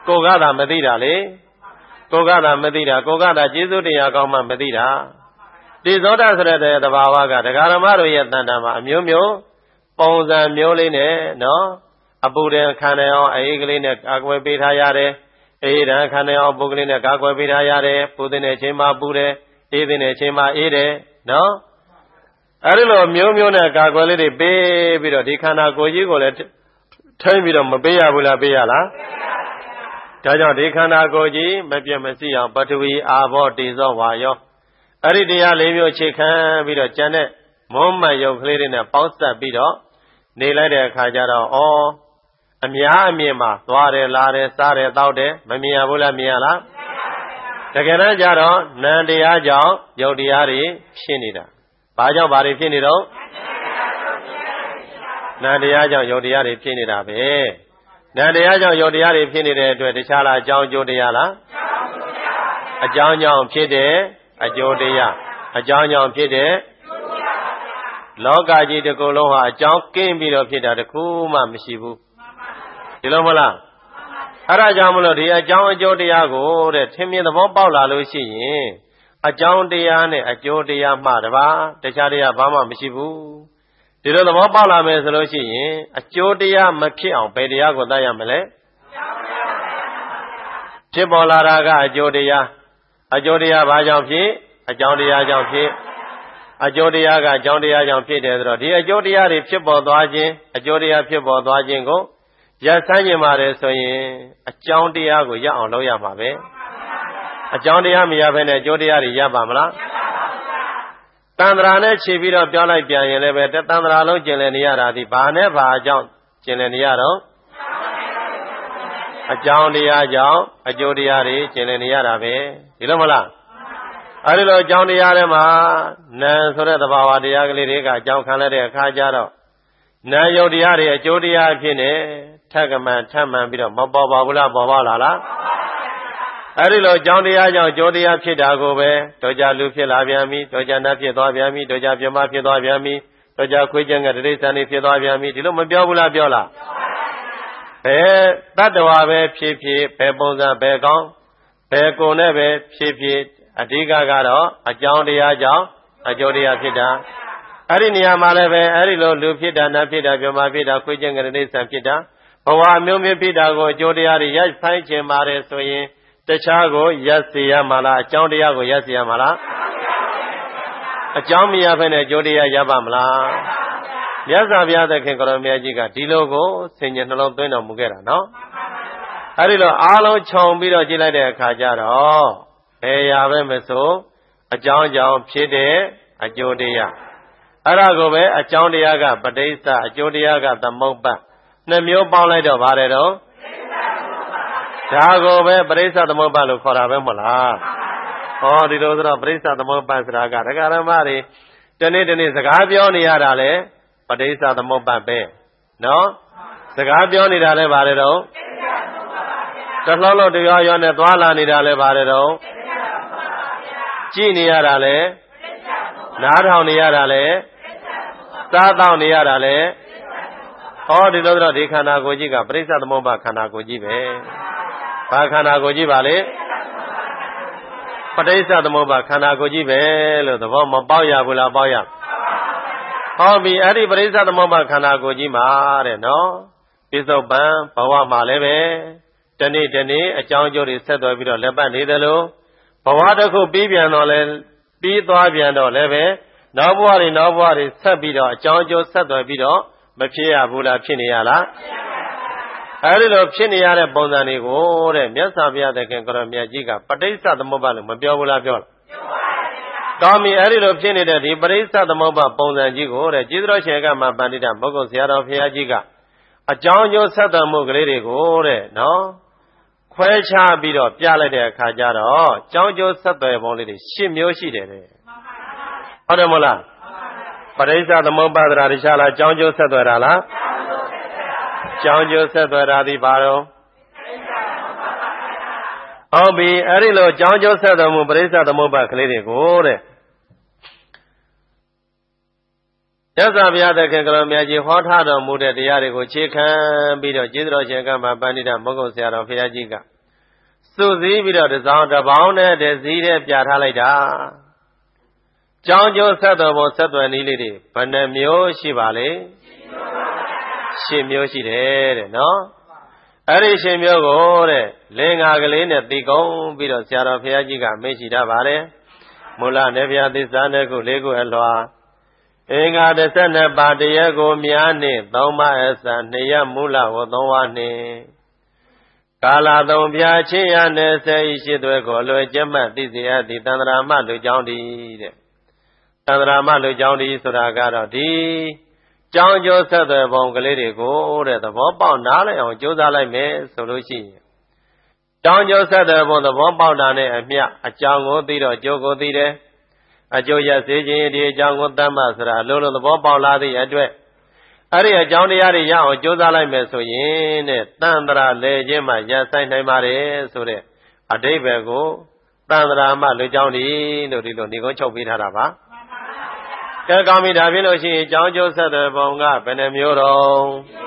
ကိုကသာမသိတာလေကိုကသာမသိတာကိုကသာကျေးဇူးတရားကောင်းမှမသိတာဒီသောတာဆိုတဲ့သဘာဝကဒကာရမတို့ရဲ့တဏ္ဍာမှာအမျိုးမျိုးပုံစံမျိုးလေးနဲ့နော်အပူတဲ့ခန္ဓာရောအေးကလေးနဲ့ကာကွယ်ပေးထားရတယ်အေးတဲ့ခန္ဓာရောပုဂ္ဂလေးနဲ့ကာကွယ်ပေးထားရတယ်ပူတဲ့အချိန်မှာပူတယ်အေးတဲ့အချိန်မှာအေးတယ်နော်အဲဒီလိုမျိုးမျိုးနဲ့ကာကွယ်လေးတွေပေးပြီးတော့ဒီခန္ဓာကိုယ်ကြီးကိုလည်းထိမ့်ပြီးတော့မပေးရဘူးလားပေးရလားဒါကြောင့်ဒီခန္ဓာကိုယ်ကြီးမပြတ်မစီအောင်ပထဝီအာဘောတေဇောဝါယောအဲ့ဒီတရား၄မျိုးအခြေခံပြီးတော့ကျန်တဲ့မုံမှန်ရုပ်ကလေးတွေနဲ့ပေါင်းစပ်ပြီးတော့နေလိုက်တဲ့အခါကျတော့အများအမြင်မှာသွားတယ်လာတယ်စားတယ်တောက်တယ်မမြင်ရဘူးလားမြင်ရလားတကယ်တမ်းကျတော့နံတရားကြောင့်ရုပ်တရားတွေဖြစ်နေတာဘာကြောင့်ဘာတွေဖြစ်နေတော့နံတရားကြောင့်ရုပ်တရားတွေဖြစ်နေတာပဲနံတရားကြောင့်ရုပ်တရားတွေဖြစ်နေတဲ့အတွက်တခြားလားအကြောင်းအကျိုးတရားလားအကြောင်းကြောင့်ဖြစ်တဲ့အကျိုးတရားအကြောင်းကြောင့်ဖြစ်တဲ့လောကကြီးတစ်ခုလုံးဟာအကြောင်းကင်းပြီးတော့ဖြစ်တာတခုမှမရှိဘူးဒီလိုမလားအဲ့ဒါကြောင့်မလို့ဒီအကြောင်းအကျိုးတရားကိုတဲ့ထင်မြင်သဘောပေါက်လာလို့ရှိရင်အကြောင်းတရားနဲ့အကျိုးတရားမှတပါးတခြားတရားဘာမှမရှိဘူးဒီလိုသဘောပေါက်လာမယ်ဆိုလို့ရှိရင်အကျိုးတရားမဖြစ်အောင်ဘယ်တရားကိုသတ်ရမလဲဖြစ်ပေါ်လာတာကအကျိုးတရားအကျိုးတရားဘာကြောင့်ဖြစ်အကြောင်းတရားကြောင့်ဖြစ်အကျိုးတရားကအကြောင်းတရားကြောင့်ဖြစ်တယ်ဆိုတော့ဒီအကျိုးတရားတွေဖြစ်ပေါ်သွားခြင်းအကျိုးတရားဖြစ်ပေါ်သွားခြင်းကိုရပ်ဆိုင်းခြင်းပါတယ်ဆိုရင်အကြောင်းတရားကိုရအောင်လုပ်ရမှာပဲအကြောင်းတရားမရဘဲနဲ့အကျိုးတရားတွေရပါမလားတန်ត្រာနဲ့ခြေပြီးတော့ပြောလိုက်ပြန်ရင်လည်းပဲတန်ត្រာလုံးကျင်လည်နေရတာဒီဘာနဲ့ဘာအကြောင်းကျင်လည်နေရတော့အကြောင်းတရားကြောင့်အကျိုးတရားတွေကျင်လည်နေရတာပဲဒီလိုမလားအဲဒီလိုအကြောင်းတရားတွေမှာနာဆိုတဲ့သဘာဝတရားကလေးတွေကအကြောင်းခံလိုက်တဲ့အခါကျတော့နာယုတ်တရားတွေအကျိုးတရားဖြစ်နေထက်ကမှန်ထမှန်ပြီးတော့မပေါ်ပါဘူးလားပေါ်ပါလားအဲဒီလိုအကြောင်းတရားကြောင့်အကျိုးတရားဖြစ်တာကိုပဲတော့ကြလူဖြစ်လာပြန်ပြီတော့ကြနတ်ဖြစ်သွားပြန်ပြီတော့ကြပြမဖြစ်သွားပြန်ပြီတော့ကြခွေးကျင်ကတိရစ္ဆာန်တွေဖြစ်သွားပြန်ပြီဒီလိုမပြောဘူးလားပြောလားဘယ်တတ္တဝါပဲဖြစ်ဖြစ်ဘယ်ပုံစံဘယ်ကောင်းဘယ်ကိုယ်နဲ့ပဲဖြစ်ဖြစ်အဓိကကတော့အကြောင်းတရားကြောင့်အကျိုးတရားဖြစ်တာအဲ့ဒီနေရာမှာလည်းပဲအဲ့ဒီလိုလူဖြစ်တာနတ်ဖြစ်တာပြမဖြစ်တာခွေးကျင်ကတိရစ္ဆာန်ဖြစ်တာဘဝမျိုးမျိုးဖြစ်တာကိုအကျိုးတရားတွေရိုက်ဖိုင်းခြင်းပါတယ်ဆိုရင်တခြားကိုရပ်စေရမှာလားအကြောင်းတရားကိုရပ်စေရမှာလားအကြောင်းမရဘဲနဲ့အကျိုးတရားရပါမလားမြတ်စွာဘုရားသခင်ကိုရောမြတ်ကြီးကဒီလိုကိုဆင်ញံနှလုံးသွင်းတော်မူခဲ့တာနော်အဲ့ဒီလိုအားလုံးခြုံပြီးတော့ကြည့်လိုက်တဲ့အခါကျတော့ဘယ်ရာပဲမဆိုအကြောင်းကြောင့်ဖြစ်တဲ့အကျိုးတရားအဲ့ဒါကိုပဲအကြောင်းတရားကပဋိစ္စအကျိုးတရားကသမုပ္ပါနှစ်မျိုးပေါင်းလိုက်တော့ဗါတယ်တော့ဒါကိုပဲပရိစ္ဆသမုပ္ပါလို့ခေါ်တာပဲမဟုတ်လားဟောဒီလိုဆိုတော့ပရိစ္ဆသမုပ္ပါဆိုတာကဒကာရမတွေတနေ့စကားပြောနေရတာလေပရိစ္ဆသမုပ္ပါပဲနော်စကားပြောနေတာလည်းဗါတယ်တော့တလှလုံးတရားရောနဲ့သွားလာနေတာလည်းဗါတယ်တော့ကြည့်နေရတာလေနားထောင်နေရတာလေစားတောင်းနေရတာလေဟောဒီလိုဆိုတော့ဒီခန္ဓာကိုယ်ကြီးကပရိစ္ဆသမုပ္ပါခန္ဓာကိုယ်ကြီးပဲဘာခန္ဓာကိုယ်ကြီးပါလေပဋိစ္စသမုပ္ပါခန္ဓာကိုယ်ကြီးပဲလို့သဘောမပေါက်ရဘူးလားပေါက်ရဟောပြီအဲ့ဒီပဋိစ္စသမုပ္ပါခန္ဓာကိုယ်ကြီးမှာတဲ့နော်ပိဿုပံဘဝမှာလည်းပဲတနေ့အကြောင်းအကျိုးတွေဆက်သွယ်ပြီးတော့လက်ပတ်နေတယ်လို့ဘဝတစ်ခုပြီးပြန်တော့လဲပြီးသွားပြန်တော့လည်းပဲနောက်ဘဝတွေဆက်ပြီးတော့အကြောင်းအကျိုးဆက်သွယ်ပြီးတော့မဖြစ်ရဘူးလားဖြစ်နေရလားအဲဒီလိုဖြစ်နေရတဲ့ပုံစံတွေကိုတဲ့မြတ်စွာဘုရားသခင်ကိုရောမြတ်ကြီးကပဋိစ္စသမုပ္ပါလို့မပြောဘူးလားပြောလားပြောပါဗျာကောင်းပြီအဲဒီလိုဖြစ်နေတဲ့ဒီပဋိစ္စသမုပ္ပါပုံစံကြီးကိုတဲ့ကျေးဇူးတော်ရှင်ကမှပန္တိတဘုဂ္ဂုဆရာတော်ဘုရားကြီးကအကြောင်းအကျိုးဆက်သွယ်မှုကလေးတွေကိုတဲ့နော်ခွဲခြားပြီးတော့ပြလိုက်တဲ့အခါကျတော့အကြောင်းအကျိုးဆက်သွယ်ပုံလေးတွေ10မျိုးရှိတယ်တဲ့ဟုတ်တယ်မဟုတ်လားပဋိစ္စသမုပ္ပါဒရာတခြားလားအကြောင်းအကျိုးဆက်သွယ်တာလားကြောင်းကျိုးဆက်သွယ်တာဒီဘာတော့ဟုတ်ပြီအဲ့ဒီလိုကြောင်းကျိုးဆက်သွယ်မှုပရိစ္ဆသမုပ္ပါကလေးတွေကိုတဲ့မြတ်စွာဘုရားသခင်ကတော်မြတ်ကြီးဟောထားတော်မူတဲ့တရားတွေကိုခြေခံပြီးတော့ကျေးဇူးတော်ရှင်ကမှပန္နိတမုဂ္ဂုဆရာတော်ဘုရားကြီးကစုစည်းပြီးတော့တစ်စောင်းတစ်ပေါင်းနဲ့တစည်းတဲ့ပြထားလိုက်တာကြောင်းကျိုးဆက်တော်ပုံဆက်သွယ်နည်းလေးတွေဘယ်နှမျိုးရှိပါလဲ10မျိုးရှိတယ်တဲ့နော်အဲ့ဒီ10မျိုးကိုတဲ့လင်္ကာကလေးနဲ့တီကုံပြီးတော့ဆရာတော်ဘုရားကြီးကမေ့ရှိတာပါလေမူလနေပြသစ္စာနဲ့ခု၄ခုအလွှာအင်္ဂါ12ပါးတရက်ကိုများနှင့်3ပါးအစ2ရက်မူလဝ3ဝါနှင့်ကာလ3ပြာချင်းရနဲ့စေဤရှိသွဲကိုလွယ်ကျက်မှတ်သိစေအပ်သည်တန္တရာမလူကြောင်းတည်းတဲ့တန္တရာမလူကြောင်းတည်းဆိုတာကတော့ဒီကြောင်းကျိုးဆက်သွယ်ပုံကလေးတွေကိုတဲ့သဘောပေါက်နားလည်အောင်ကြိုးစားလိုက်မယ်ဆိုလို့ရှိရင်ကြောင်းကျိုးဆက်သွယ်ပုံသဘောပေါက်တာနဲ့အမျှအကြောင်းကိုသိတော့ကျိုးကိုသိတယ်အကျိုးရစေခြင်းဒီအကြောင်းကိုတတ်မှဆိုတာလုံးလုံးသဘောပေါက်လာသည့်အတွက်အဲ့ဒီအကြောင်းတရားတွေရအောင်ကြိုးစားလိုက်မယ်ဆိုရင်တဲ့တန်ត្រာလေခြင်းမှရဆိုင်နိုင်ပါတယ်ဆိုတဲ့အဓိပ္ပာယ်ကိုတန်ត្រာမှလူကြောင်းဒီလို့ဒီလိုညီကုန်းချုပ်ပေးထားတာပါကဲကောင်းပြီဒါဖြစ်လို့ရှိရင်အကြောင်းကျိုးဆက်တဲ့ပုံကဘယ်နှမျိုးတော့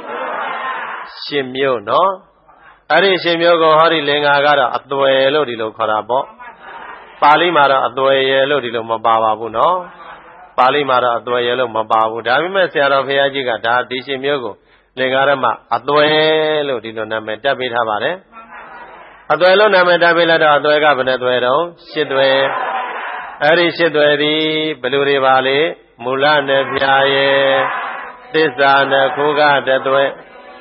10မျိုးနော်အဲ့ဒီ10မျိုးကိုဟောဒီလင်္ကာကတော့အသွယ်လို့ဒီလိုခေါ်တာပေါ့ပါဠိမှာတော့အသွယ်ရယ်လို့ဒီလိုမပါပါဘူးနော်ပါဠိမှာတော့အသွယ်ရယ်လို့မပါဘူးဒါပေမဲ့ဆရာတော်ဘုရားကြီးကဒါဒီ10မျိုးကိုလင်္ကာရမအသွယ်လို့ဒီလိုနာမည်တက်ပေးထားပါတယ်အသွယ်လို့နာမည်တက်ပေးလိုက်တော့အသွယ်ကဘယ်နှသွယ်တော့10သွယ်အဲ့ဒီ10သွယ်ဒီဘယ်လိုတွေပါလဲမူလနဲ့ဖြာရဲ့သစ္စာနဲ့ခုကတသွယ်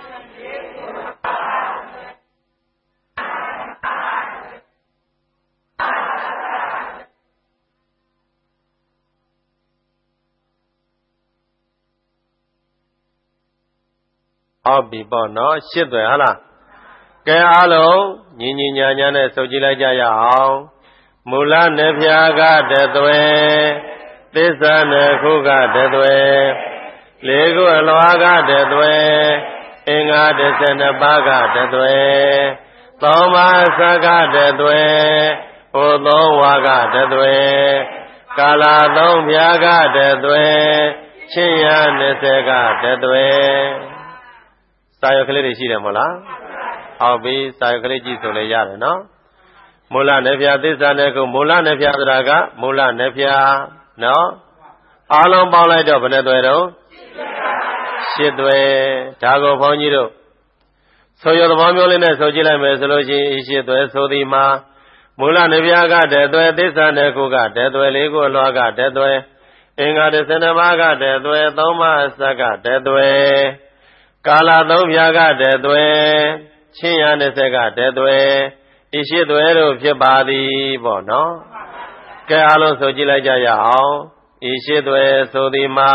ဟုတ်ပြီပေါ့နော်10သွယ်ဟုတ်လားကဲအားလုံးညီညီညာညာနဲ့စုပ်ကြည့်လိုက်ကြရအောင်မူလနဲ့ဖြာကတသွယ်သစ္စာနဲ့ခုကတသွယ်လေးခုအလွာကတသွယ်အင်္ဂါ12ပါးကတသွယ်သုံးပါးစကတသွယ်ဟိုသုံးဝါကတသွယ်ကာလသုံးဖြာကတသွယ်ချင်းရ20ကတသွယ်စာရွက်ကလေးတွေရှိတယ်မဟုတ်လားဟုတ်ပြီစာရွက်ကလေးကြည့်ဆိုလည်းရတယ်နော်မူလနဲ့ဖြာသစ္စာနဲ့ခုမူလနဲ့ဖြာဆိုတာကမူလနဲ့ဖြာနော်အားလုံးပေါင်းလိုက်တော့ဘယ်နှသွယ်တော့10သွယ်ဒါကိုဘုန်းကြီးတို့ဆိုရသဘောမျိုးလေးနဲ့ဆိုကြည့်လိုက်မယ်ဆိုလို့ရှိရင်10သွယ်ဆိုသည်မှာမူလနဲ့ဖြာကတသွယ်သစ္စာနဲ့ခုကတသွယ်လေးခုအလွှာကတသွယ်အင်္ဂါ12ပါးကတသွယ်သုံးပါးစကတသွယ်ကာလသုံးဖြာကတသွယ်ချင်းရ20ကတသွယ်ဤ10သွယ်တို့ဖြစ်ပါသည်ပေါ့နော်ကဲအားလုံးဆိုကြည့်လိုက်ကြရအောင်ဤ10သွယ်ဆိုသည်မှာ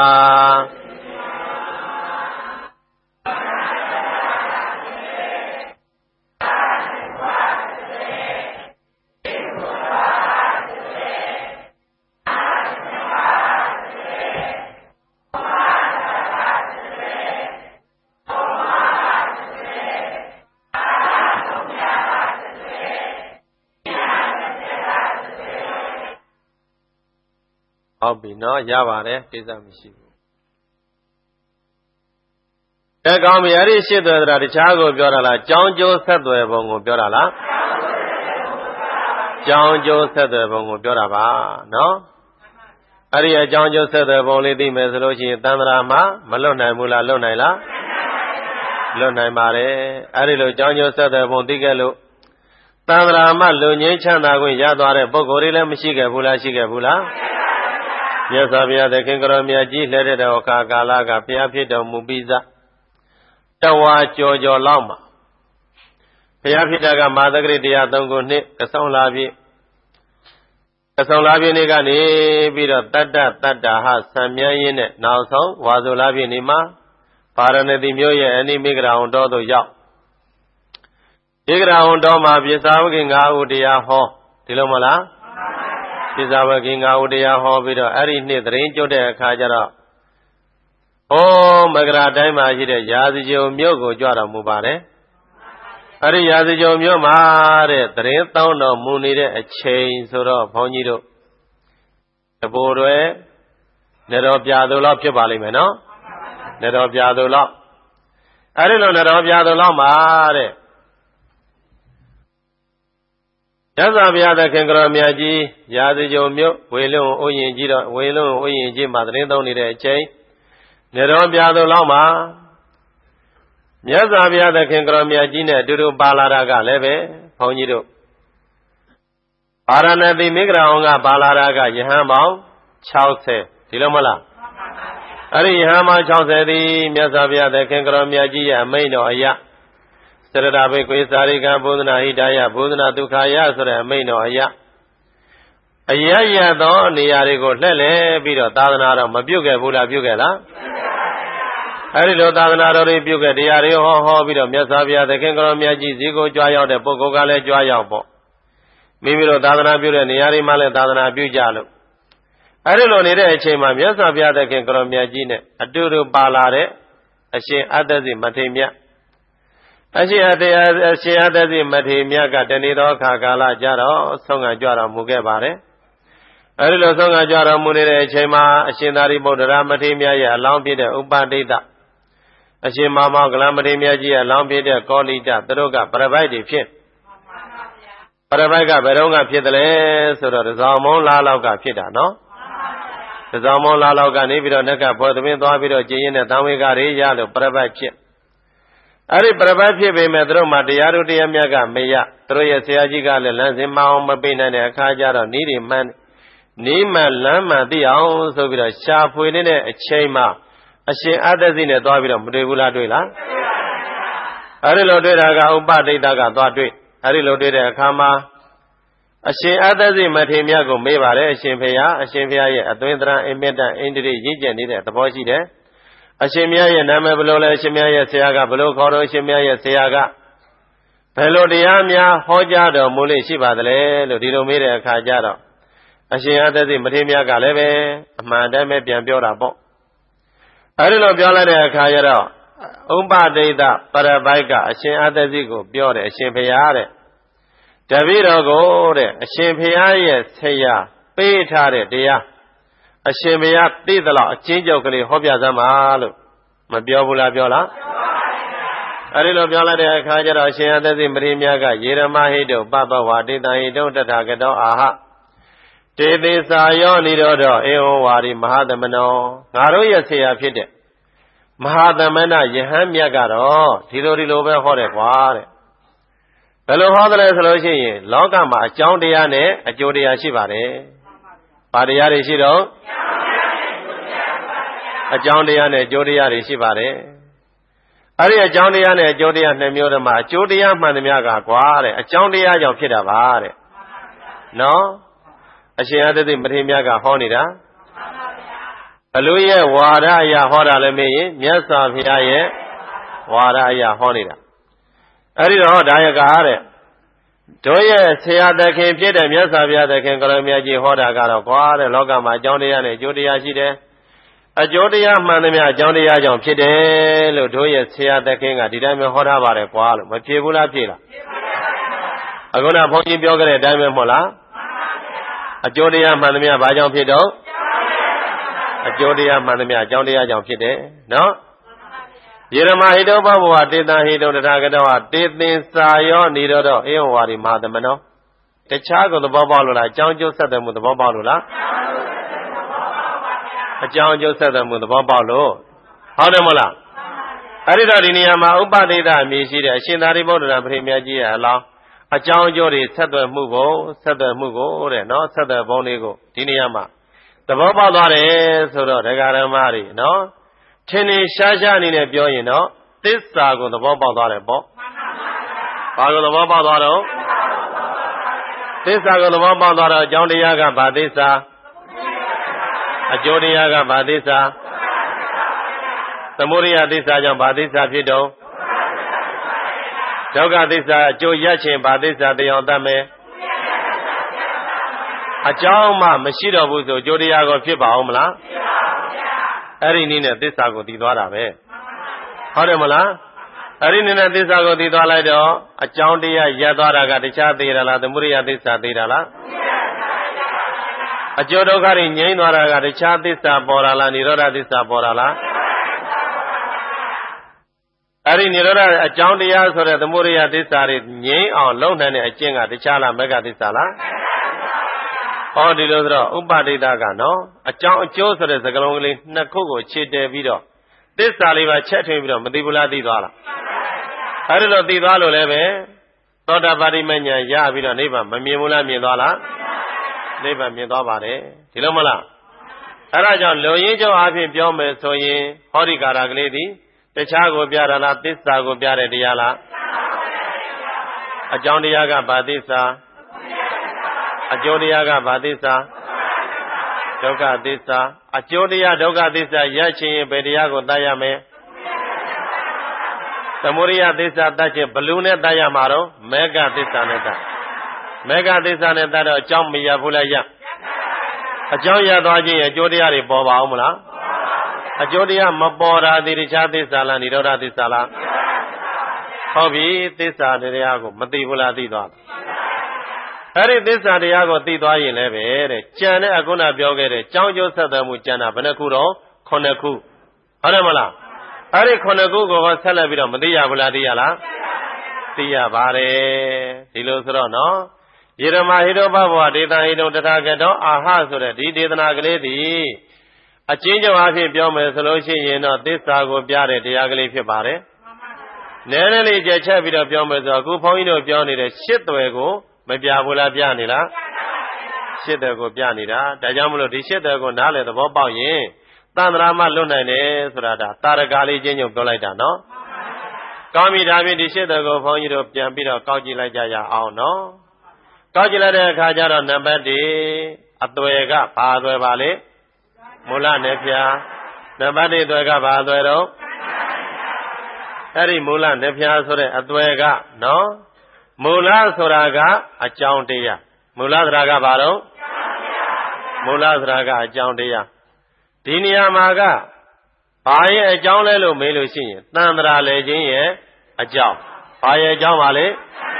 ဟုတ်ပြီနော်ရပါတယ်ကိစ္စမရှိဘူးကဲကောင်းပြီအဲ့ဒီ10သွယ်ဆိုတာတခြားကိုပြောတာလားကြောင်းကျိုးဆက်သွယ်ပုံကိုပြောတာလားကြောင်းကျိုးဆက်သွယ်ပုံကိုပြောတာပါနော်အဲ့ဒီအကြောင်းကျိုးဆက်သွယ်ပုံလေးသိမယ်ဆိုလို့ရှိရင်တန္တရာမှာမလွတ်နိုင်ဘူးလားလွတ်နိုင်လားလွတ်နိုင်ပါတယ်အဲ့ဒီလိုကြောင်းကျိုးဆက်သွယ်ပုံသိခဲ့လို့တန္တရာမှာလူငင်းချမ်းသာခွင့်ရသွားတဲ့ပုဂ္ဂိုလ်တွေလည်းမရှိခဲ့ဘူးလားရှိခဲ့ဘူးလားမြတ်စွာဘုရားသခင်ကတော်မြတ်ကြီးလှည့်တဲ့အခါကာလကဘုရားဖြစ်တော်မူပြီးစတဝါကျော်ကျော်လောက်မှာဘုရားဖြစ်တာကမာသဂရိ103ခုနှစ်ကဆုံလာပြီနေ့ကနေပြီးတော့တတ္တဟဆံမြန်းရင်းနဲ့နောက်ဆုံးဝါဆိုလာပြီနေမှာပါရဏသီမြို့ရဲ့အနိမိဂရာဝန်တော်သို့ရောက်ဧကရာဝန်တော်မှာပြစ္ဆာဝကိ5ဦးတရားဟောဒီလိုမလားပြစ္ဆာဝကိ5ဦးတရားဟောပြီးတော့အဲ့ဒီနှစ်သရင်ကျွတ်တဲ့အခါကျတော့မဂရာတိုင်းမှာရှိတဲ့ရာဇဂျုံမြို့ကိုကြွတော်မူပါတယ်အဲ့ဒီရာဇဂျုံမြို့မှာတဲ့သရင်တောင်းတော်မူနေတဲ့အချိန်ဆိုတော့ဘုန်းကြီးတို့တပိုးတွေနေတော်ပြသူလောက်ဖြစ်ပါလိမ့်မယ်နော်နေတော်ပြသူလောက်အဲ့ဒီလိုနေတော်ပြသူလောက်မှာတဲ့ Yazabia the Kangramiaji, Yazio, William Oyin, William Oyin, Madrid, only the chain. Nerobia the Lama Yazabia the Kangramiajina, Duru Balaraga, Leve, Ponido. Paranabi Migraonga, Balaraga, Yahama, Chause, Tilomala. Ari Hama Chause, Yazabia the Kangramiaji, Maino Aya. Saradabe Quisariga, Budna Hidaya, Budna Dukaya, Sura Maino Aya. Aya, though, Niarigo, Lele, Bido, Tadana, Mabuga, Buddha Bugala. Arido Tadana, Buga, Diario, Hobido, Miasavia, the Kangramiaji, Zigo, Joya, the Bogale, Joya. Mimiro Tadana Buda, Niari Male, Tadana Bujalo. Arilo Nire, Chema, Miasavia, the Kangramiajine, Aduru Balare, Ashe Adazi, Matemia. Ashiadazi Matimia Tenido Kakala Jaro, Songa Jara Mugebare. Arilo Songa Jara Munire Chema, Ashinari Bodara Matimia, Lambida, Ubadita. Ashima Glamatimia, Lambida, Colita, Droga, Paravadi Pit. Paravaga, Veronga Piedale, so the Zamon Laloga Pita, no? The Zamon Laloga Nibido Neka, Portamido, Jin, and Tamigari, Yalo, Paravachit. Ari Paravachi Medro Matiaru Diamiaga, Maya, Troya Siajiga, Lanzima, Mabina, and Kajara, Nidi Man, Nima Lama, the ounce of a sharp within a chema, a she others in a Davidum, Regula Dula. Arilo Duraga, Uba de Daga, Dodri, Arilo de Kama, a she others in Matimiago, Mevare, a Shimpia, a Shimpia, a Dwindra, a Meta, Indri, Gigan, the Boshi there. Ashimia, Namabula, Shimia, Siaga, Below Koro, Shimia, Siaga. Pelodiamia, Hojado, Muli, Shibadale, Lodido Mira, Kajado. Ashia, the Matimia Galeve, Madame Biambiola Bo. Arilo Biola de Kajado, Umba Data, Parabaga, Ashia, the Zigo, Biore, Shimpiare. Davido Gore, Shimpiaye, Seya, Petare, Dia. Ashimia did the law, change of Hobia Zamalu. Mabiabula Biola. Arilo Biola de Kajara, Shia, the Mrimiaga, Yeramahido, Baba, Wadida, Hido, the Tagado, Aha. Tebe Sayo, Nidodo, Eo, Wadi, Mahadamano, Naroya Sea Pide. Mahadamana, Yehamiagaro, Tidori Lobe Hore. Hello, Hodler Solution, Logama, John Diane, a Jodia Shibare. Padiari Shido. A John Diane, Jodia Shibare. Aria John Diane, Jodia Nemurama, Jodia Manamiaga, Guare, a John Dia Pidavare. No? A she added in Matimiaga Honida. Aluya, Wada, Hoda Leme, yes of Hiaye, Wada, Honida. Arido, Diagare. Toya, Sea the King Pied and Yasavia the King Colombiaji Hoda Garo, Guare, Logama, Johndian, Jodia Shide. A Jodia Manamia, Johndia John Pide, Lutoya, Sea the King, a Didame Hoda Vare, Qual, Matibula Pila. I'm going to appoint you Bioga, Diamond Mola. A Jodia Manamia, Bajon Pido. A Jodia Manamia, Johndia John Pide. No? Yeramahido Babu, did not hit on the Tagadoa, did this Sayo, Nido, Eowari Madamano. The child of the Babalula, John Joseph them with the Babalula. A John Joseph them with the Babalo. Hodamala. Aridiniama, Ubadida, Mishida, Shinaribo, and Premier Gia, a John Jody, said the Mugo, no, said the Bonigo, Diniama. The Babalare, so the Garamari, no? Tini Shasha in a bio, this sago the Bobadare Bob. Pago the Bobadaro. This sago the Bobadaro, John Diaga Badisa. A Jodiaga Badisa. The Muria Disa, Badisa Pido. Joga Disa, Joe Yachin Badisa de Ondame. A Jama, Machida Buzo, Jodiago Pipa Omla. Arinina Disago di Dwarabe. Hodemala? Arinina Disago di Dwalado, a Joundia Yadwaraga di Chadirala, the Muria Disa Dirala. A Jodogari Yanwaraga di Chadisa Borala, Niroda Disa Borala. အဲ့ဒီနိရောဓအကြောင်းတရားဆိုတဲ့သမုဒိယသစ္စာတွေငြိမ်းအောင်လုံနိုင်တဲ့အကျင့်ကတခြားလားမဂ္ဂသစ္စာလားဟောဒီလိုဆိုတော့ဥပဒိတကနော်အကြောင်းအကျိုးဆိုတဲ့စကားလုံးကလေးနှစ်ခုကိုခြေတည်ပြီးတော့သစ္စာလေးပါချက်ထွင်ပြီးတော့မသိဘူးလားသိသွားလားအဲ့ဒီလိုသိသွားလို့လည်းပဲသောတာပတိမဉ္ဇဉ်ရပြီးတော့နိဗ္ဗာန်မမြင်ဘူးလားမြင်သွားလားနိဗ္ဗာန်မြင်သွားပါတယ်ဒီလိုမလားအဲ့ဒါကြောင့်လူရင်းကျော်အဖြစ်ပြောမယ်ဆိုရင်ဟောဒီကာရကလေးသည်တခြားကိုပြတာလားသစ္စာကိုပြတဲ့တရားလားအကြောင်းတရားကဘာသစ္စာအကျိုးတရားကဘာသစ္စာဒုက္ခသစ္စာအကျိုးတရားဒုက္ခသစ္စာရချင်းရင်ဘယ်တရားကိုတတ်ရမလဲသမုဒိယသစ္စာတတ်ခြင်းဘလူနဲ့တတ်ရမှာတော့မေဃသစ္စာနဲ့တတ်မေဃသစ္စာနဲ့တတ်တော့အကြောင်းမရဘူးလားရအကြောင်းရသွားခြင်းရဲ့အကျိုးတရားတွေပေါ်ပါအောင်မလားအကျိုးတရားမပေါ်တာဒီတခြားသစ္စာလားនិရောဓသစ္စာလားဟုတ်ပြီသစ္စာတရားကိုမသိဘူးလားသိသွားအဲ့ဒီသစ္စာတရားကိုသိသွားရင်လည်းပဲတဲ့ကြံတဲ့အခုနပြောခဲ့တဲ့ကြောင်းကျိုးဆက်သွယ်မှုကြံတာဘယ်နှခုတော့9ခုဟုတ်တယ်မလားအဲ့ဒီ9ခုကိုဆက်လက်ပြီးတော့မသိရဘူးလားသိရလားသိရပါတယ်ဒီလိုဆိုတော့နော်ယေရမဟိတောဘဘဝဒေသဟိတောတထာဂတောအာဟဆိုတဲ့ဒီဒေသနာကလေးသည်အချင်းချင်းအဖြစ်ပြောမယ်ဆိုလို့ရှိရင်တော့သစ္စာကိုပြတဲ့တရားကလေးဖြစ်ပါတယ်နည်းနည်းလေးကြက်ချက်ပြီးတော့ပြောမယ်ဆိုတော့အခုဘုန်းကြီးတို့ပြောနေတဲ့ရှစ်သွယ်ကိုမပြဘူးလားပြနေလားရှစ်သွယ်ကိုပြနေတာဒါကြောင့်မလို့ဒီရှစ်သွယ်ကိုနားလည်သဘောပေါက်ရင်သန္တရာမှလွတ်နိုင်တယ်ဆိုတာဒါတာရကလေးချင်းညုံပြောလိုက်တာနော်ကောင်းပြီဒါဖြင့်ဒီရှစ်သွယ်ကိုဘုန်းကြီးတို့ပြန်ပြီးတော့ကောက်ကြည့်လိုက်ကြရအောင်နော်ကောက်ကြည့်လိုက်တဲ့အခါကျတော့နံပါတ်1အသွယ်ကဘာအသွယ်ပါလဲမူလနဲ့ဖြာနံပါတ်2အသွယ်ကဘာအသွယ်တော့အဲ့ဒီမူလနဲ့ဖြာဆိုတဲ့အသွယ်ကနော်မူလဆိုတာကအကြောင်းတရားမူလဆိုတာကဘာတော့မူလဆိုတာကအကြောင်းတရားဒီနေရာမှာကဘာရဲ့အကြောင်းလဲလို့မေးလို့ရှိရင်တန်ត្រာလေခြင်းရဲ့အကြောင်းဘာရဲ့အကြောင်းပါလဲ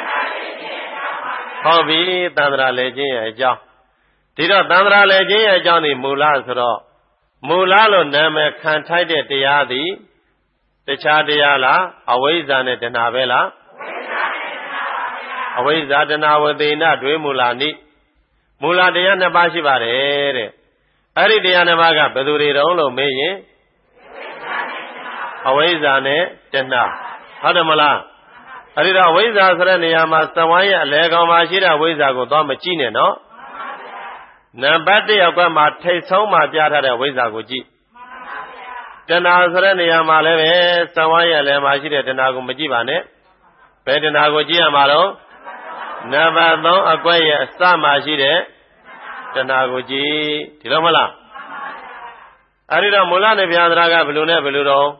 ဟုတ်ပြီတန်ត្រာလေခြင်းရဲ့အကြောင်းဒီတော့တန်ត្រာလေခြင်းရဲ့အကြောင်းဒီမူလဆိုတော့မူလလို့နာမည်ခံထိုက်တဲ့တရားသည်တခြားတရားလားအဝိဇ္ဇာနဲ့တဏှာပဲလားအဝိဇ္ဇာတဏှာဝသေနတွေမူလာနိမူလာတရားနှစ်ပါးရှိပါတယ်တဲ့အဲ့ဒီတရားနှစ်ပါးကဘယ်သူတွေတုံးလို့မေးရင်အဝိဇ္ဇာနဲ့တဏှာဟုတ်တယ်မလားအဲ့ဒီတော့ဝိဇ္ဇာဆိုတဲ့နေရာမှာသဝိုင်းရဲ့အလဲကောင်မှာရှိတဲ့ဝိဇ္ဇာကိုသွားမကြည့်နဲ့နော်နံပါတ်1ရောက်ကမှထိတ်ဆုံးမှပြထားတဲ့ဝိဇ္ဇာကိုကြည့်တဏှာဆိုတဲ့နေရာမှာလည်းပဲသဝိုင်းရဲ့အလဲမှာရှိတဲ့တဏှာကိုမကြည့်ပါနဲ့ဘယ်တဏှာကိုကြည့်ရမှာတော့နံပါတ်3အကွက်ရဲ့အစမှရှိတဲ့တဏှာကိုကြည့်ဒီလိုမလားအဲ့ဒီတော့မူလနဲ့ဗျာဒရာကဘယ်လိုနဲ့ဘယ်လိုတော့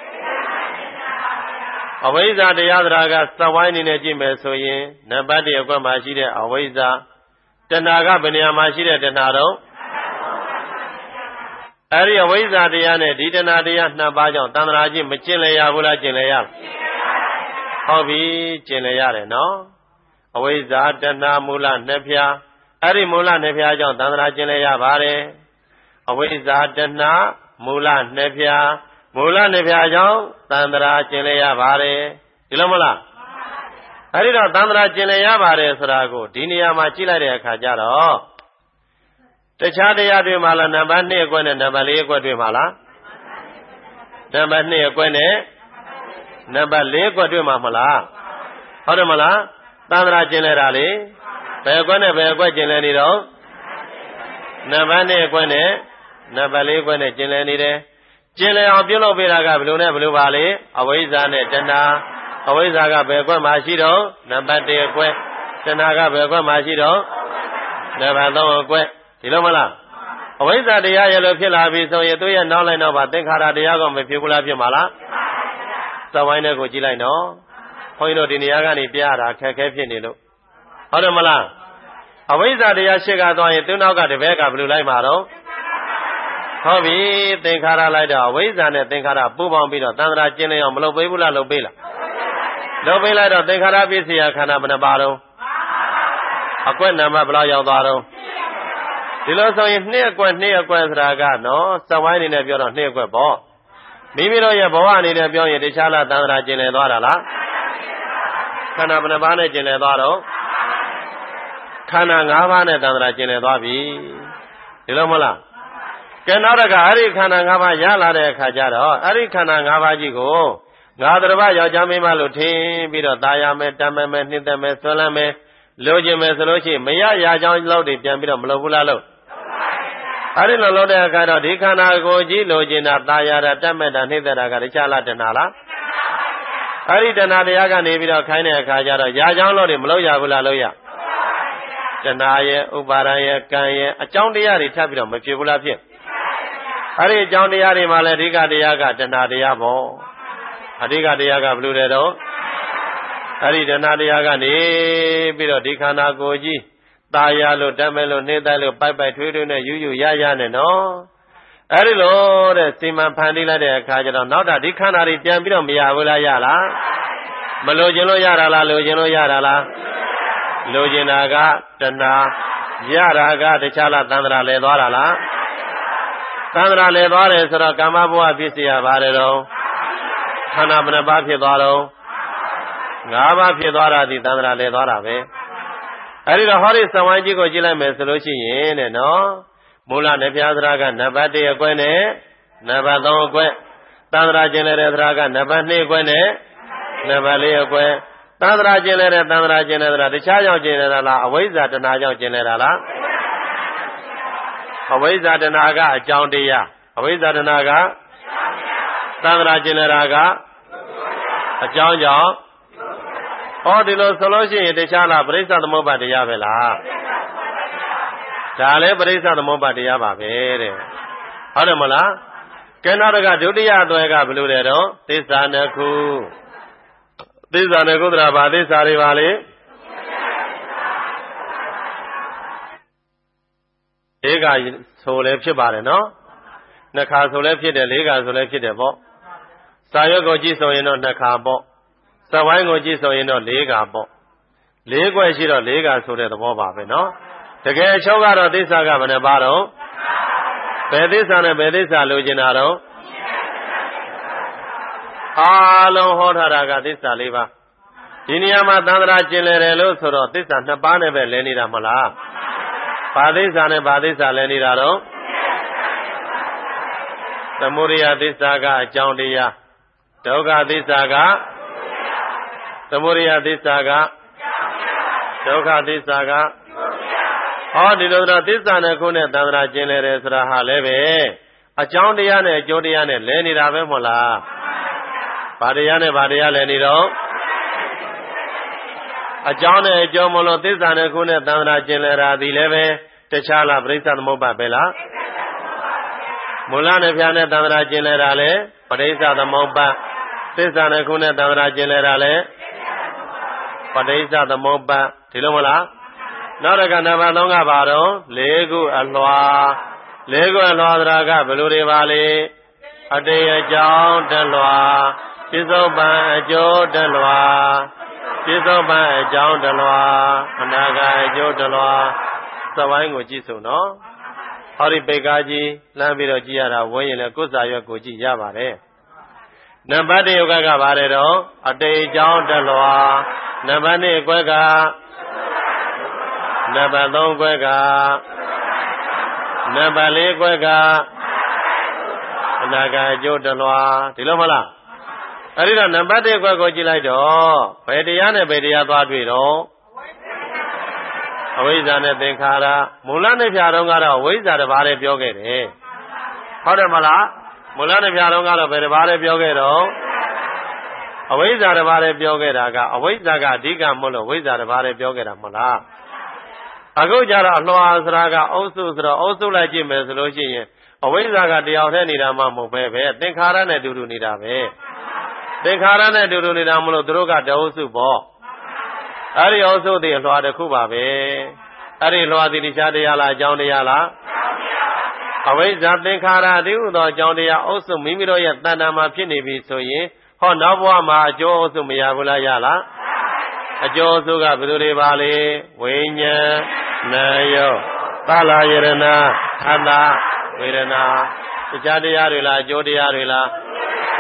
အဝိဇ္ဇာတရားဒရာကသဝိုင်းအနေနဲ့ကြည့်မယ်ဆိုရင်နံပါတ်1အကွက်မှာရှိတဲ့အဝိဇ္ဇာတဏှာကဘယ်နေရာမှာရှိတဲ့တဏှာတော့အဲ့ဒီအဝိဇ္ဇာတရားနဲ့ဒီတဏှာတရားနှစ်ပါးကြောင့်တဏှာချင်းမကျင်လည်ရဘူးလားကျင်လည်ရဟုတ်ပြီကျင်လည်ရတယ်နော်အဝိဇ္ဇာတဏှာမူလနှစ်ဖြာအဲ့ဒီမူလနှစ်ဖြာကြောင့်တဏှာကျင်လည်ရပါတယ်အဝိဇ္ဇာတဏှာမူလနှစ်ဖြာမူလနှစ်ဖြာကြောင့်တဏှာကျင်လည်ရပါတယ်ဒီလိုမလားအဲ့ဒီတော့တဏှာကျင်လည်ရပါတယ်ဆိုတာကိုဒီနေရာမှာကြည့်လိုက်တဲ့အခါကျတော့တခြားတရားတွေမှာလားနံပါတ်2အကွက်နဲ့နံပါတ်4အကွက်တွေမှာလားနံပါတ်2အကွက်နဲ့နံပါတ်4အကွက်တွေမှာမလားဟုတ်တယ်မလားတဏှာကျင်လဲတာလေဘယ်အကွက်နဲ့ဘယ်အကွက်ကျင်လဲနေတော့နံပါတ်2အကွက်နဲ့နံပါတ်4အကွက်နဲ့ကျင်လဲနေတယ်ကျင်လဲအောင်ပြုလုပ်ပေးတာကဘယ်လိုနဲ့ဘယ်လိုပါလေအဝိဇ္ဇာနဲ့တဏှာအဝိဇ္ဇာကဘယ်အကွက်မှာရှိတော့နံပါတ်1အကွက်တဏှာကဘယ်အကွက်မှာရှိတော့နံပါတ်3အကွက်ဒီလိုမလားအဝိဇ္ဇာတရားရဲ့လို့ဖြစ်လာပြီဆိုရင်သူ့ရဲ့နောက်လိုက်တော့ပါသင်္ခါရတရားကမဖြစ်ဘူးလားဖြစ်မှာလားသဝိုင်းတဲ့ကိုကြည့်လိုက်နော်ဘုန်းကြီးတို့ဒီနေရာကနေပြရတာခက်ခဲဖြစ်နေလို့ဟုတ်တယ်မလားအဝိဇ္ဇာတရားရှေ့ကသွားရင်သူ့နောက်ကတပည့်ကဘယ်လိုလိုက်မှာတော့ဟုတ်ပြီသင်္ခါရလိုက်တော့အဝိဇ္ဇာနဲ့သင်္ခါရပူပေါင်းပြီးတော့တန္တရာကျင်းလျအောင်မလုပ်ပေးဘူးလားလုပ်ပေးလားလုပ်ပေးလိုက်တော့သင်္ခါရပစ္စယခန္ဓာဘယ်နှပါတော့အကွက်နံပါတ်ဘယ်လောက်ရောက်သွားတော့ဒီလိုဆိုရင်2အကွက်ဆိုတာကနော်စက်ဝိုင်းနေနဲ့ပြောတော့2အကွက်ပေါ့မိမိတို့ရဲ့ဘဝအနေနဲ့ပြောရင်တခြားလားသံဃာကျင်လည်သွားတာလားခန္ဓာဘယ်နှပါးနဲ့ကျင်လည်သွားတော့ခန္ဓာ၅ပါးနဲ့သံဃာကျင်လည်သွားပြီဒီလိုမဟုတ်လားကဲနောက်တကအဲ့ဒီခန္ဓာ၅ပါးရလာတဲ့အခါကျတော့အဲ့ဒီခန္ဓာ၅ပါးကြီးကိုငါတပတ်ယောက်ျားမိန်းမလို့ထင်ပြီးတော့ตายရမယ်တမ်းမယ်နှိမ့်သက်မယ်ဆွဲလန်းမယ်လိုချင်မယ်ဆိုလို့ရှိရင်မရရကြောင်းလောက်တွေပြန်ပြီးတော့မလုပ်ဘူးလားလို့အဲ့ဒီလိုလုပ်တဲ့အခါတော့ဒီခန္ဓာကိုယ်ကြီးလိုချင်တာตายရတာတတ်မဲ့တာနှိမ့်သက်တာကတခြားလားတဏှာလားအဲ့ဒီတဏှာတရားကနေပြီးတော့ခိုင်းတဲ့အခါကျတော့ရကြောင်းလောက်တွေမလုပ်ရဘူးလားလို့ရတဏှာရဲ့ဥပါဒံရဲ့ကံရဲ့အကြောင်းတရားတွေထပ်ပြီးတော့မဖြစ်ဘူးလားဖြစ်အဲ့ဒီအကြောင်းတရားတွေမှာလည်းအဓိကတရားကတဏှာတရားပေါ့အဓိကတရားကဘယ်လိုလဲတော့အဲ့ဒီတဏှာတရားကနေပြီးတော့ဒီခန္ဓာကိုယ်ကြီးตายရလို့တတ်မဲ့လို့နှိမ့်သက်လို့ပိုက်ပိုက်ထွေးထွေးနဲ့ယူယူရရနဲ့နော်အဲ့ဒီလိုတဲ့စီမံဖန်တီးလိုက်တဲ့အခါကျတော့နောက်တာဒီခန္ဓာတွေပြန်ပြီးတော့မရဘူးလားရလားမလိုချင်လို့ရတာလားလိုချင်လို့ရတာလားလိုချင်တာကတဏှာရတာကတခြားလားသံဃာလဲသွားတာလားသံဃာလဲသွားတယ်ဆိုတော့ကာမဘဝဖြစ်เสียပါတယ်တော့ခန္ဓာဘယ်နှပါးဖြစ်သွားတော့၅ပါးဖြစ်သွားတာဒီသံဃာလဲသွားတာပဲအဲ့ဒီတော့ဟောဒီသံဝိုင်းကြီးကိုကြည့်လိုက်မယ်ဆိုလို့ရှိရင်တဲ့နော်မူလနေပြားသရာကနံပါတ်1အကွဲနဲ့နံပါတ်3အကွဲသံဃာကျင်တဲ့သရာကနံပါတ်2အကွဲနဲ့နံပါတ်4အကွဲသံဃာကျင်တဲ့သံဃာကျင်တဲ့သရာတခြားကြောင့်ကျင်နေတာလားအဝိဇ္ဇာတဏှာကြောင့်ကျင်နေတာလားအဝိဇ္ဇာတဏှာကအကြောင်းတရားအဝိဇ္ဇာတဏှာကသံဃာကျင်နေတာကအကြောင်းကြောင့်ဟောဒီလိုဆိုလို့ရှိရင်တခြားလားပရိစ္ဆသမုပ္ပါတရားပဲလားဒါလည်းပရိစ္ဆသမုပ္ပါတရားပါပဲတဲ့ဟုတ်တယ်မလားကဲနောက်တကဒုတိယအသွဲကဘယ်လိုလဲတော့သစ္စာနှစ်ခုသစ္စာနှစ်ခုတရာဘာသစ္စာတွေပါလေ၄ခါဆိုလည်းဖြစ်ပါတယ်နော်နှစ်ခါဆိုလည်းဖြစ်တယ်၄ခါဆိုလည်းဖြစ်တယ်ပေါ့စာရွက်ကိုကြည့်ဆိုရင်တော့နှစ်ခါပေါ့စဝိုင်းကိုကြည့်ဆိုရင်တော့၄ခါပေါ့၄ခွဲရှိတော့၄ခါဆိုတဲ့သဘောပါပဲနော်တကယ်အချုပ်ကတော့သစ္စာကဘယ်နှပါတော့ဘယ်သစ္စာနဲ့ဘယ်သစ္စာလိုချင်တာတော့အားလုံးဟောထားတာကသစ္စာ၄ပါးဒီနေရာမှာသံဃာကျင်လည်တယ်လို့ဆိုတော့သစ္စာ2ပါးနဲ့ပဲလဲနေတာမလားဘာသစ္စာနဲ့ဘာသစ္စာလဲနေတာတော့သမုဒယသစ္စာကအကြောင်းတရားဒုက္ခသစ္စာကသမုဒယသစ္စာကဒုက္ခသစ္စာကဟောဒီလိုတော့သစ္စာနဲ့ခုနဲ့သံဃာကျင်လည်တယ်ဆိုတာဟာလည်းပဲအကြောင်းတရားနဲ့အကျိုးတရားနဲ့လဲနေတာပဲမဟုတ်လားဘာတရားနဲ့ဘာတရားလဲနေတော့အကြောင်းနဲ့အကျိုးမလို့သစ္စာနဲ့ခုနဲ့သံဃာကျင်လည်တာဒီလည်းပဲတခြားလားပရိစ္ဆသမုပ္ပါပဲလားမူလနဲ့ဖြာနဲ့သံဃာကျင်လည်တာလေပရိစ္ဆသမုပ္ပါသစ္စာနဲ့ခုနဲ့သံဃာကျင်လည်တာလေပရိစ္ဆသမုပ္ပါဒီလိုမလားနောက်တကနံပါတ်3ကပါတော့၄ခုအလွှာ၄ခုအလွှာသရာကဘယ်လိုတွေပါလဲအတေအကြောင်းတလွှာပြစ္ဆုတ်ပံအကျိုးတလွှာပြစ္ဆုတ်ပံအကြောင်းတလွှာအနာဂတ်အကျိုးတလွှာသဝိုင်းကိုကြည့်စုံနော်ဟောဒီပေကားကြီးလှမ်းပြီးတော့ကြည့်ရတာဝင်းရင်လည်းကုသရွက်ကိုကြည့်ရပါတယ်နံပါတ်1ယောဂကပါတယ်တော့အတေအကြောင်းတလွှာနံပါတ်2ကွဲကနံပါတ်3ခွဲကနံပါတ်4ခွဲကအနာဂတ်အကျိုးတလွှာဒီလိုမလားအဲ့ဒီတော့နံပါတ်1ခွဲကိုကြည့်လိုက်တော့ဘယ်တရားနဲ့ဘယ်တရားသွားတွေ့တော့အဝိဇ္ဇာနဲ့သင်္ခါရမူလနဲ့ဖြာတော့ကတော့အဝိဇ္ဇာတစ်ပါးလေးပြောခဲ့တယ်ဟုတ်တယ်မလားမူလနဲ့ဖြာတော့ကတော့ဘယ်တစ်ပါးလေးပြောခဲ့တော့အဝိဇ္ဇာတစ်ပါးလေးပြောခဲ့တာကအဝိဇ္ဇာကအဓိကမဟုတ်လို့ဝိဇ္ဇာတစ်ပါးလေးပြောခဲ့တာမလားအခုကြတော့အလွှာစရာကအုပ်စုဆိုတော့အုပ်စုလိုက်ကြည့်မယ်ဆိုလို့ရှိရင်အဝိဇ္ဇာကတရားထဲနေတာမှမဟုတ်ပဲသင်္ခါရနဲ့တူတူနေတာပဲသင်္ခါရနဲ့တူတူနေတာမလို့သူတို့ကတအုပ်စုပေါ့အဲ့ဒီအုပ်စုတွေအလွှာတစ်ခုပါပဲအဲ့ဒီလွှာသည်တရားတရားလားအကြောင်းတရားလားအဝိဇ္ဇာသင်္ခါရအတိဟုသောအကြောင်းတရားအုပ်စုမိမိတို့ရဲ့တဏ္ဍာမှာဖြစ်နေပြီဆိုရင်ဟောနောက်ဘဝမှာအကျိုးအုပ်စုမရဘူးလားရလားအကျိုးစုကဘယ်လိုတွေပါလဲဝိညာဉ်နာယောသလာယရဏအတ္တဝေဒနာတရားတရားတွေလားအကျိုးတရားတွေလား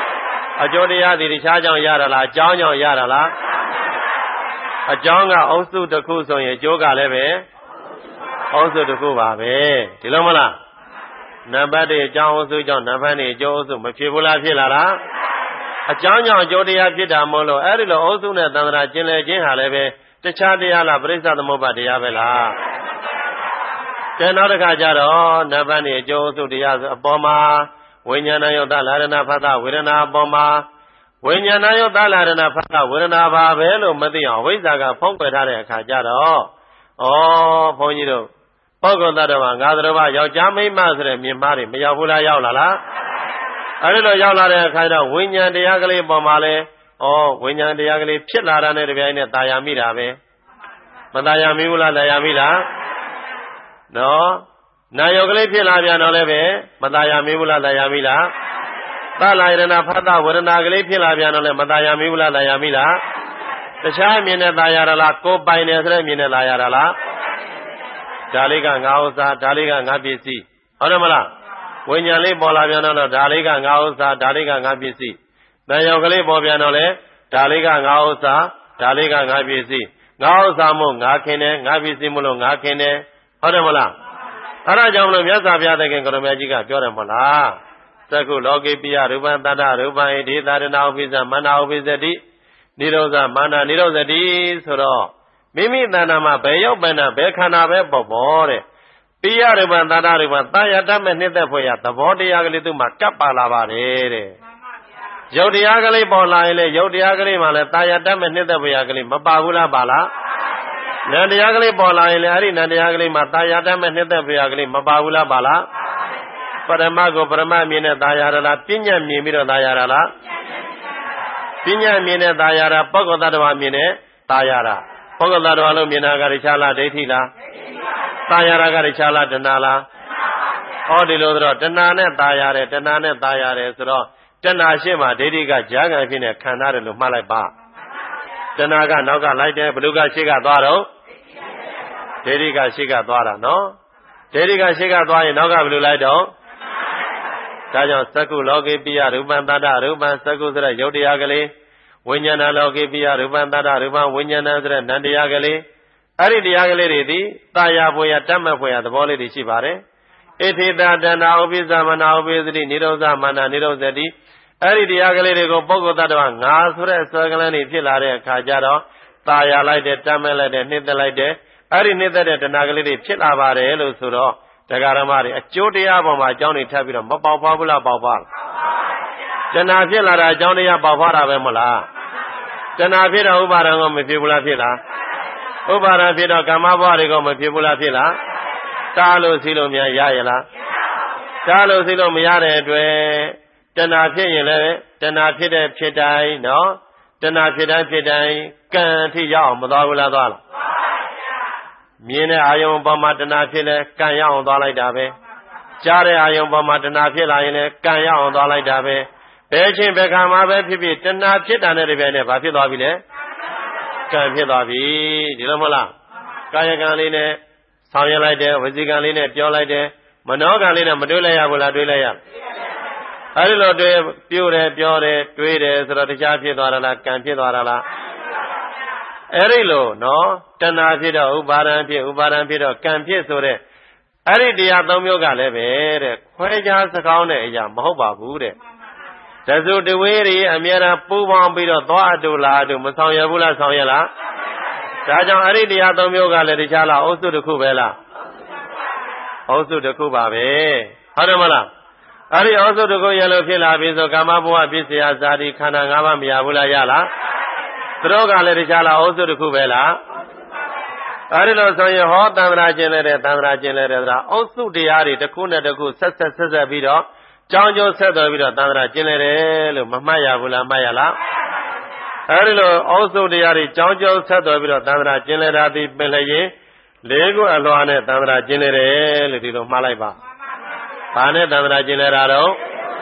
အကျိုးတရားဒီတခြားကြောင့်ရတာလားအကြောင်းကြောင့်ရတာလားအကြောင်းကအုပ်စုတစ်ခုဆိုရင်အကျိုးကလည်းပဲအုပ်စုတစ်ခုပါပဲဒီလိုမလားနံပါတ်အကြောင်းအုပ်စုကြောင့်နံပါတ်အကျိုးအုပ်စုမဖြစ်ဘူးလားဖြစ်လာလားအကြောင်းကြောင့်အကျိုးတရားဖြစ်တာမို့လို့အဲ့ဒီလိုအုပ်စုနဲ့သံဃာကျင်လည်ခြင်းဟာလည်းပဲတခြားတရားလားပရိစ္ဆသမုပ္ပါတရားပဲလားကဲနောက်တစ်ခါကျတော့နံပါတ်အကျိုးအုပ်စုတရားဆိုအပေါ်မှာဝိညာဏယုတ်တလာရဏဖတ်တဝေဒနာအပေါ်မှာဝိညာဏယုတ်တလာရဏဖတ်တဝေဒနာပါပဲလို့မသိအောင်ဝိဇ္ဇာကဖုံးကွယ်ထားတဲ့အခါကျတော့ဩဘုန်းကြီးတို့ပုဂ္ဂိုလ်တ attva ငါတို့ဘာယောက်ျားမိန်းမဆိုတဲ့မြင်မှားတွေမရောက်ဘူးလားရောက်လာလားအဲဒီလိုရောက်လာတဲ့အခါကျတော့ဝိညာဉ်တရားကလေးပေါ်မှာလဲဩဝိညာဉ်တရားကလေးဖြစ်လာတာနဲ့တပြိုင်နက်ตายာမိတာပဲမตายာမိဘူးလားตายာမိလားနော်နာယောကလေးဖြစ်လာပြန်တော့လည်းပဲမตายာမိဘူးလားตายာမိလားသလာယရဏဖတ်တဝရဏကလေးဖြစ်လာပြန်တော့လည်းမตายာမိဘူးလားตายာမိလားတခြားမြင်နဲ့ตายာရလားကိုယ်ပိုင်တယ်ဆိုတဲ့မြင်နဲ့ตายာရလားဒါလေးကငါဥစ္စာဒါလေးကငါပစ္စည်းဟုတ်တယ်မလားဝိညာဉ်လေးပေါ်လာပြန်တော့ဒါလေးကငါဥစ္စာဒါလေးကငါပစ္စည်းနာယောကလေးပေါ်ပြန်တော့လေဒါလေးကငါဥစ္စာဒါလေးကငါပစ္စည်းငါဥစ္စာမို့ငါခင်တယ်ငါပစ္စည်းမို့လို့ငါခင်တယ်ဟုတ်တယ်မလားအဲ့ဒါကြောင့်မလို့မြတ်စွာဘုရားသခင်ကိုရမကြီးကပြောတယ်မဟုတ်လားသက္ကုလောကေပိယရူပံတတ္တရူပံဣတိသာရဏဥပိစ္ဆမန္နာဥပိစ္ဆတိနိရောဓမာနနိရောဓတိဆိုတော့မိမိတဏ္ဍာမှာဘယ်ရောက်ပဲနာဘယ်ခန္ဓာပဲပေါ်ပေါ်တဲ့ပိယရူပံတတ္တရူပံတာယတတ်မဲ့နှစ်သက်ဖွယ်ရသဘောတရားကလေးသူ့မှာကပ်ပါလာပါတယ်တဲ့ရုပ်တရားကလေးပေါ်လာရင်လေရုပ်တရားကလေးမှလည်းတာယတတ်မဲ့နှစ်သက်ဖွယ်ရကလေးမပါဘူးလားပါလားနန္တရားကလေးပေါ်လာရင်လေအဲ့ဒီနန္တရားကလေးမှာတာယာတတ်မဲ့နှစ်သက်ဖွယ်ကလေးမပါဘူးလားပါလားပရမတ်ကိုပရမတ်မြင်တဲ့တာယာရလားပညာမြင်ပြီးတော့တာယာရလားပညာမြင်တဲ့တာယာရပုဂ္ဂိုလ်သတ္တဝါမြင်တဲ့တာယာရပုဂ္ဂိုလ်သတ္တဝါလို့မြင်တာကတခြားလားဒိဋ္ဌိလားတာယာရကတခြားလားတဏှာလားဟောဒီလိုဆိုတော့တဏှာနဲ့တာယာတယ်တဏှာနဲ့တာယာတယ်ဆိုတော့တဏှာရှိမှဒိဋ္ဌိကကြားခံဖြစ်နေခံထားတယ်လို့မှတ်လိုက်ပါတဏှာကနောက်ကလိုက်တယ်ဘလူကရှေ့ကသွားတော့ဒိဋ္ဌိကရှေ့ကသွားတာနော်ဒိဋ္ဌိကရှေ့ကသွားရင်နောက်ကဘလူလိုက်တော့ဒါကြောင့်သက္ကုလောကေပိယရူပံတတ္တရူပံသက္ကုဆိုတဲ့ယုတ်တရားကလေးဝိညာဏလောကေပိယရူပံတတ္တရူပံဝိညာဏဆိုတဲ့နံတရားကလေးအဲ့ဒီတရားကလေးတွေဒီတာယာဖွယ်ရတတ်မဲ့ဖွယ်ရသဘောလေးတွေရှိပါတယ်ဣတိတတဏဥပိသမနာဥပိသတိနိရောဓမာနနိရောဓတိအဲ့ဒီတရားကလေးတွေကိုပုဂ္ဂိုလ်တ attva ငါဆိုတဲ့ဆွဲကလေးတွေဖြစ်လာတဲ့အခါကျတော့တာယာလိုက်တယ်တတ်မဲ့လိုက်တယ်နှိမ့်သက်လိုက်တယ်အဲ့ဒီနှိမ့်သက်တဲ့တဏှာကလေးတွေဖြစ်လာပါတယ်လို့ဆိုတော့တရားဓမ္မတွေအကျိုးတရားပေါ်မှာအကြောင်းတွေထပ်ပြီးတော့မပေါက်ဖွားဘူးလားပေါက်ဖွားတဏှာဖြစ်လာတာအကြောင်းတရားပေါက်ဖွားတာပဲမလားတဏှာဖြစ်တော့ဥပါဒံကမဖြစ်ဘူးလားဖြစ်လားဥပါဒံဖြစ်တော့ကာမဘဝတွေကမဖြစ်ဘူးလားဖြစ်လားတားလို့စီလို့များရရလားတားလို့စီလို့မရတဲ့အတွက်တဏှာဖြစ်ရင်လည်းတဏှာဖြစ်တဲ့ဖြစ်တိုင်းနော်တဏှာဖြစ်တိုင်းဖြစ်တိုင်းကံအထိရောက်အောင်မသွားဘူးလားသွားလားမြင်တဲ့အာယုံပေါ်မှာတဏှာဖြစ်လဲကံရောက်အောင်သွားလိုက်တာပဲကြားတဲ့အာယုံပေါ်မှာတဏှာဖြစ်လာရင်လည်းကံရောက်အောင်သွားလိုက်တာပဲဘယ်ချင်းဘယ်ခါမှပဲဖြစ်ဖြစ်တဏှာဖြစ်တာနဲ့တပြိုင်နက်ဘာဖြစ်သွားပြီလဲကံဖြစ်သွားပြီဒီလိုမဟုတ်လားကာယကံလေးနဲ့ဆောင်ရလိုက်တယ်ဝစီကံလေးနဲ့ပြောလိုက်တယ်မနောကံလေးနဲ့မတွေးလိုက်ရဘူးလားတွေးလိုက်ရအဲဒီလိုတွေးပြုတယ်ပြောတယ်တွေးတယ်ဆိုတော့တရားဖြစ်သွားတာလားကံဖြစ်သွားတာလားအဲဒီလိုနော်တဏှာဖြစ်တော့ဥပါဒံဖြစ်ဥပါဒံဖြစ်တော့ကံဖြစ်ဆိုတဲ့အဲ့ဒီတရားသုံးမျိုးကလည်းပဲတဲ့ခွဲခြားစကောင်းတဲ့အရာမဟုတ်ပါဘူးတဲ့တစုတဝေးတွေအများအားပူပေါင်းပြီးတော့သွားအတူလာအတူမဆောင်ရဘူးလားဆောင်ရလားဒါကြောင့်အဲ့ဒီတရားသုံးမျိုးကလည်းတခြားလားအုပ်စုတစ်ခုပဲလားအုပ်စုတစ်ခုပါပဲဟုတ်တယ်မလားအဲ့ဒီအုပ်စုတစ်ခုရလို့ဖြစ်လာပြီဆိုကာမဘဝပစ္စယဇာတိခန္ဓာ၅ပါးမရဘူးလားရလားသူတို့ကလည်းတခြားလားအုပ်စုတစ်ခုပဲလားအဲဒီလိုဆိုရင်ဟောသံဃာကျင်လဲတဲ့သံဃာကျင်လဲတဲ့ဆိုတာအုပ်စုတရားတွေတစ်ခုနဲ့တစ်ခုဆက်ပြီးတော့ကြောင်းကျိုးဆက်သွယ်ပြီးတော့သံဃာကျင်လဲတယ်လို့မမှတ်ရဘူးလားမှတ်ရလားအဲဒီလိုအုပ်စုတရားတွေကြောင်းကျိုးဆက်သွယ်ပြီးတော့သံဃာကျင်လဲတာဒီပင်လျင်လေးခုအလွှာနဲ့သံဃာကျင်လဲတယ်လို့ဒီလိုမှားလိုက်ပါဘာနဲ့သံဃာကျင်လဲတာတော့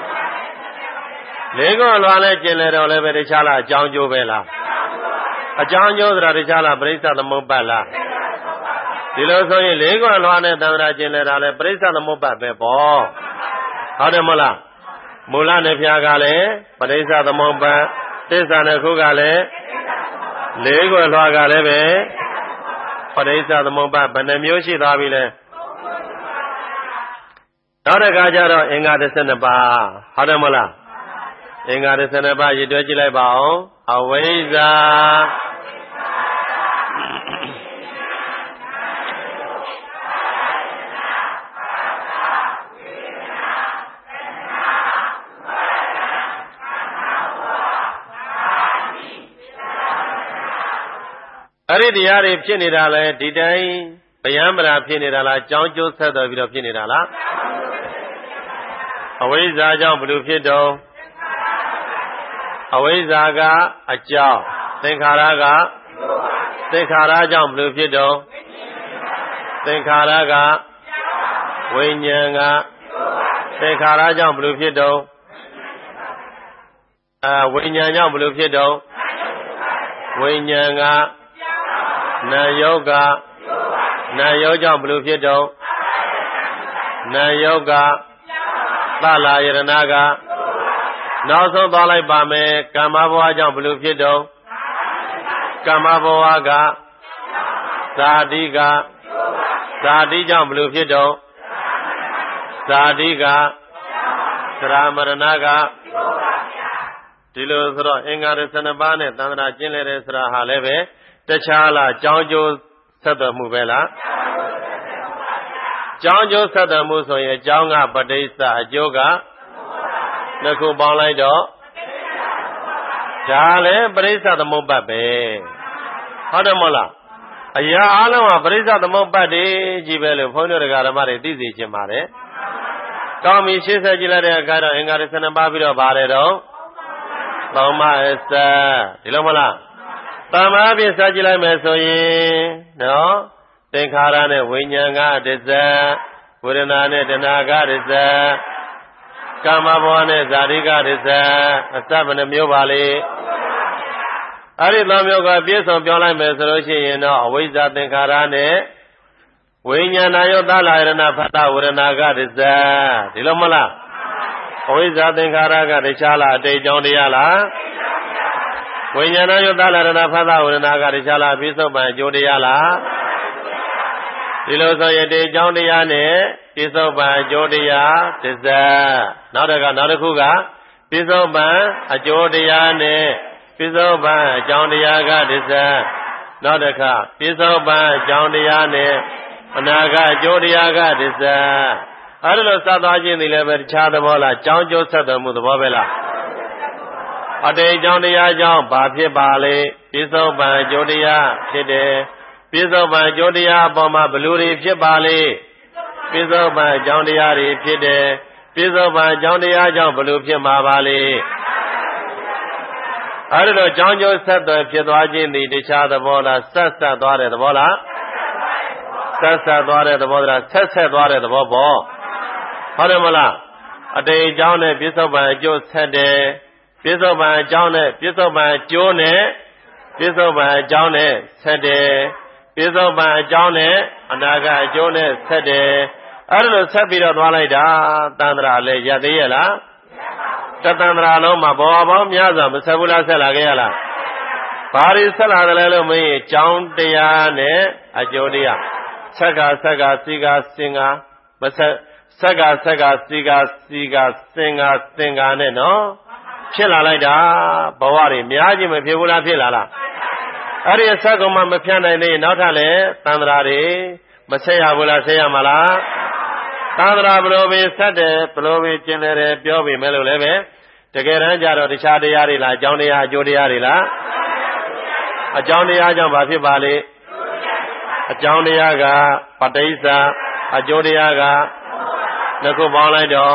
လေးခုအလွှာနဲ့ကျင်လဲတော့လည်းပဲတခြားလားအကြောင်းကျိုးပဲလားအကြောင်းကျိုးဆိုတာတခြားလားပရိစ္ဆသမုပ္ပါလားဒီလိုဆိုရင်လေးခွလွှာနဲ့သံဃာကျင်လဲတာလဲပရိစ္ဆသမုပ္ပါပဲပေါ့ဟုတ်တယ်မဟုတ်လားမူလနဲ့ဖျားကလည်းပရိစ္ဆသမုပ္ပါသစ္စာနှစ်ခုကလည်းလေးခွလွှားကလည်းပဲပရိစ္ဆသမုပ္ပါဘယ်နှမျိုးရှိသွားပြီလဲနောက်တစ်ခါကျတော့အင်္ဂါ12ပါးဟုတ်တယ်မဟုတ်လားအင်္ဂါ12ပါးရည်တွဲကြည့်လိုက်ပါအောင်အဝိဇ္ဇာအဲ့ဒီတရားတွေဖြစ်နေတာလဲဒီတိုင်းဗျံပရာဖြစ်နေတာလားကြောင်းကျိုးဆက်တော်ပြီးတော့ဖြစ်နေတာလားအဝိဇ္ဇာကြောင့်ဘယ်လိုဖြစ်တော့အဝိဇ္ဇာကအကြောင်းသင်္ခါရကသင်္ခါရကြောင့်ဘယ်လိုဖြစ်တော့သင်္ခါရကဝိညာဉ်ကသင်္ခါရကြောင့်ဘယ်လိုဖြစ်တော့ဝိညာဉ်ကြောင့်ဘယ်လိုဖြစ်တော့ဝိညာဉ်ကနာယောကနာယောကြောင့်ဘယ်လိုဖြစ်တော့နာယောကသလာယရဏကနောက်ဆုံးသွားလိုက်ပါမယ်ကမ္မဘဝကြောင့်ဘယ်လိုဖြစ်တော့ကမ္မဘဝကဇာတိကဇာတိကြောင့်ဘယ်လိုဖြစ်တော့ဇာတိကသရမရဏကဒီလိုဆိုတော့အင်္ဂါ12ပါးနဲ့သံဃာကျင့်လဲတဲ့ဆရာဟာလည်းပဲတခြားလားကြောင်းကျိုးဆက်သွယ်မှုပဲလားကြောင်းကျိုးဆက်သွယ်မှုဆိုရင်အကြောင်းကပဋိစ္စအကျိုးကနှစ်ခုပေါင်းလိုက်တော့ဒါလည်းပဋိစ္စသမုပ္ပါဒ်ပဲဟုတ်တယ်မဟုတ်လားအရာအလုံးကပဋိစ္စသမုပ္ပါဒ်တည်းကြီးပဲလို့ဘုန်းကြီးတို့ဓမ္မတွေသိစေချင်ပါတယ်ကောင်းပြီရှင်းဆက်ကြည့်လိုက်တဲ့အခါတော့အင်္ဂါ12ပါးပြီးတော့ပါတယ်တော့သုံးပါးအစဒီလိုမဟုတ်လားတမ္မာဖြင့်စကြည့်လိုက်မယ်ဆိုရင်နော်သင်္ခါရနဲ့ဝိညာဉ်ကတစ္ဆဝေဒနာနဲ့တဏှာကတစ္ဆကာမဘဝနဲ့ဇာတိကတစ္ဆအစဘယ်နှမျိုးပါလေအဲ့ဒီသုံးမျိုးကပြည့်စုံပြောလိုက်မယ်ဆိုလို့ရှိရင်တော့အဝိဇ္ဇာသင်္ခါရနဲ့ဝိညာဏယောသလာယရဏဖတ်တဝေဒနာကတစ္ဆဒီလိုမလားအဝိဇ္ဇာသင်္ခါရကတခြားလားအတိတ်ကြောင့်တရားလားဝိညာဏယောသလာရဏဖသဝေဒနာကတရားလားပြစ္ဆုတ်ပံအကျိုးတရားလားဒီလိုဆိုရင်ဒီအကြောင်းတရားနဲ့ပြစ္ဆုတ်ပံအကျိုးတရားတစ္ဆနောက်တစ်ခုကပြစ္ဆုတ်ပံအကျိုးတရားနဲ့ပြစ္ဆုတ်ပံအကြောင်းတရားကတစ္ဆနောက်တစ်ခါပြစ္ဆုတ်ပံအကြောင်းတရားနဲ့အနာကအကျိုးတရားကတစ္ဆအဲ့ဒါလို့စသွားခြင်းဒီလည်းပဲတခြားသဘောလားကြောင်းကျိုးဆက်သွယ်မှုသဘောပဲလားအတေအကြောင်းတရားကြောင့်ဘာဖြစ်ပါလေပြစ္ဆုတ်ပံအကျိုးတရားဖြစ်တယ်ပြစ္ဆုတ်ပံအကျိုးတရားအပေါ်မှာဘလူတွေဖြစ်ပါလေပြစ္ဆုတ်ပံအကြောင်းတရားတွေဖြစ်တယ်ပြစ္ဆုတ်ပံအကြောင်းတရားကြောင့်ဘလူဖြစ်မှာပါလေအဲ့ဒါတော့ကြောင်းကျိုးဆက်သွယ်ဖြစ်သွားခြင်းဒီတခြားသဘောလားဆက်သွားတဲ့သဘောလားဆက်သွားတဲ့သဘောလားဆက်သွားတဲ့သဘောပေါ့ဟုတ်တယ်မလားအတေအကြောင်းနဲ့ပြစ္ဆုတ်ပံအကျိုးဆက်တယ်ပြစ္ဆုတ်ပံအကြောင်းနဲ့ပြစ္ဆုတ်ပံအကျိုးနဲ့ပြစ္ဆုတ်ပံအကြောင်းနဲ့ဆက်တယ်ပြစ္ဆုတ်ပံအကြောင်းနဲ့အနာဂတ်အကျိုးနဲ့ဆက်တယ်အဲ့ဒါလိုဆက်ပြီးတော့သွားလိုက်တာတန္တရာလည်းရသေးရဲ့လားတတန္တရာလုံးမှာဘောပေါင်းများစွာမဆက်ဘူးလားဆက်လာခဲ့ရလားဘာတွေဆက်လာတယ်လဲလို့မင်းအကြောင်းတရားနဲ့အကျိုးတရားဆက်ကစီကစင်ကမဆက်ဆက်ကစီကစင်ကနဲ့နော်ဖြစ်လာလိုက်တာဘဝတွေများကြီးမဖြစ်ဘူးလားဖြစ်လာလားအဲ့ဒီအဆက်ကမှမဖြတ်နိုင်သေးရင်နောက်ထပ်လည်းသံဃာတွေမဆက်ရဘူးလားဆက်ရမှာလားသံဃာဘယ်လိုပဲဆက်တယ်ဘယ်လိုပဲကျင်တယ်ပြောပြီမဲ့လို့လည်းပဲတကယ်တမ်းကျတော့တခြားတရားတွေလားအကြောင်းတရားအကျိုးတရားတွေလားအကြောင်းတရားကြောင့်ဘာဖြစ်ပါလေအကြောင်းတရားကပဋိစ္စအကျိုးတရားကနှစ်ခုပေါင်းလိုက်တော့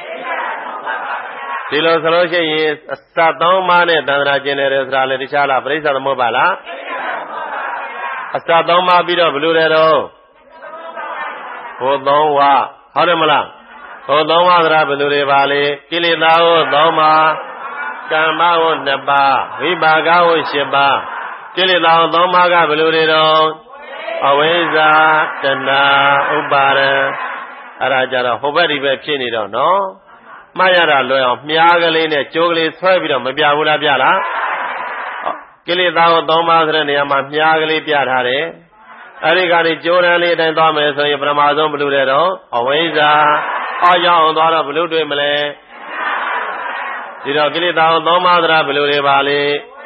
ဒီလိုဆိုလို့ရှိရင်အစသုံးပါးနဲ့သံဃာကျင်တယ်ဆိုတာလည်းတခြားလားပရိစ္ဆသမုပ္ပါလားအစသုံးပါးပြီးတော့ဘယ်လိုလဲတော့ဟိုသုံးဝဟုတ်တယ်မလားဟိုသုံးပါးဆိုတာဘယ်လိုတွေပါလဲကိလေသာဟိုသုံးပါးကမ္မဟိုနှစ်ပါးဝိပါကဟိုရှစ်ပါးကိလေသာဟိုသုံးပါးကဘယ်လိုတွေတော့အဝိဇ္ဇာတဏှာဥပါဒံအဲ့ဒါကြတော့ဟိုဘက်ဒီဘက်ဖြစ်နေတော့နော်မှားရတာလွယ်အောင်မြားကလေးနဲ့ကြိုးကလေးဆွဲပြီးတော့မပြဘူးလားပြလားကိလေသာကို3ပါးဆိုတဲ့နေရာမှာမြားကလေးပြထားတယ်အဲ့ဒီကနေကြိုးတန်းလေးအတိုင်းသွားမယ်ဆိုရင်ပထမဆုံးဘလို့တဲ့တော့အဝိဇ္ဇာအောက်ရောက်အောင်သွားတော့ဘလို့တွေ့မလဲဒီတော့ကိလေသာကို3ပါးသလားဘလို့တွေပါလေ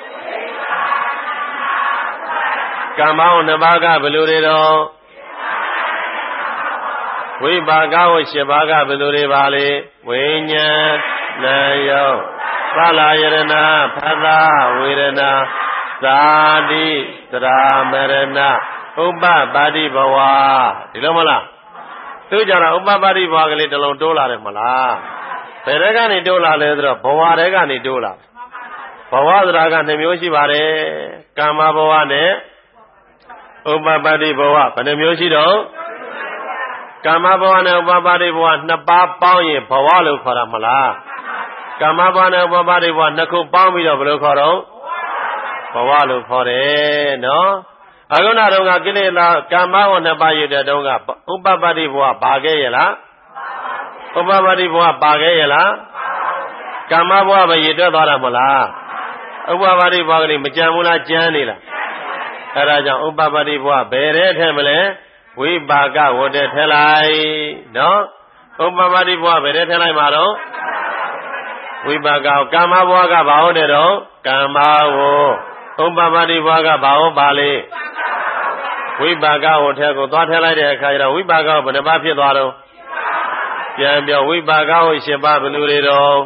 ကမ္မဝ2ပါးကဘလို့တွေတော့ဝိပါကဝ7ပါးကဘယ်လိုတွေပါလဲဝိညာဉ်နာယောသလာယရဏဖသဝေရဏဇာတိသရမရဏဥပ္ပပါတိဘဝဒီလိုမလားသူကြတော့ဥပ္ပပါတိဘဝကလေးတစ်လုံးတိုးလာတယ်မလားဘယ်တဲ့ကနေတိုးလာလဲဆိုတော့ဘဝတဲ့ကနေတိုးလာဘဝဆိုတာက2မျိုးရှိပါတယ်ကာမဘဝနဲ့ဥပ္ပပါတိဘဝဘယ်နှမျိုးရှိတော့ကာမဘဝနဲ့ဥပ္ပပါတိဘဝ2ပါးပေါင်းရင်ဘဝလို့ခေါ်တာမလားကာမဘဝနဲ့ဥပ္ပပါတိဘဝ2ခုပေါင်းပြီးတော့ဘယ်လိုခေါ်တော့ဘဝလို့ခေါ်တယ်နော်အခုနတော့ကကိလေသာကာမဘဝ2ပါးရတဲ့တုန်းကဥပ္ပပါတိဘဝပါခဲ့ရလားဥပ္ပပါတိဘဝပါခဲ့ရလားကာမဘဝပဲရတဲ့သွားတာမလားဥပ္ပပါတိဘဝကလေးမကြံဘူးလားကြမ်းနေလားအဲဒါကြောင့်ဥပ္ပပါတိဘဝဘယ်တဲ့ထဲမလဲဝိပါကဝတ္တထဲလိုက်နော်ဥပ္ပပါတိဘဝဘယ်တဲ့ထဲလိုက်မှာတော့ဝိပါကကာမဘဝကဘာဟုတ်တယ်တော့ကာမဝဥပ္ပပါတိဘဝကဘာဟုတ်ပါလေဝိပါကဝထဲကိုသွားထဲလိုက်တဲ့အခါကျတော့ဝိပါကဘယ်နှပါဖြစ်သွားတော့ပြန်ပြောဝိပါကဝ7ပါးဘယ်လိုတွေတော့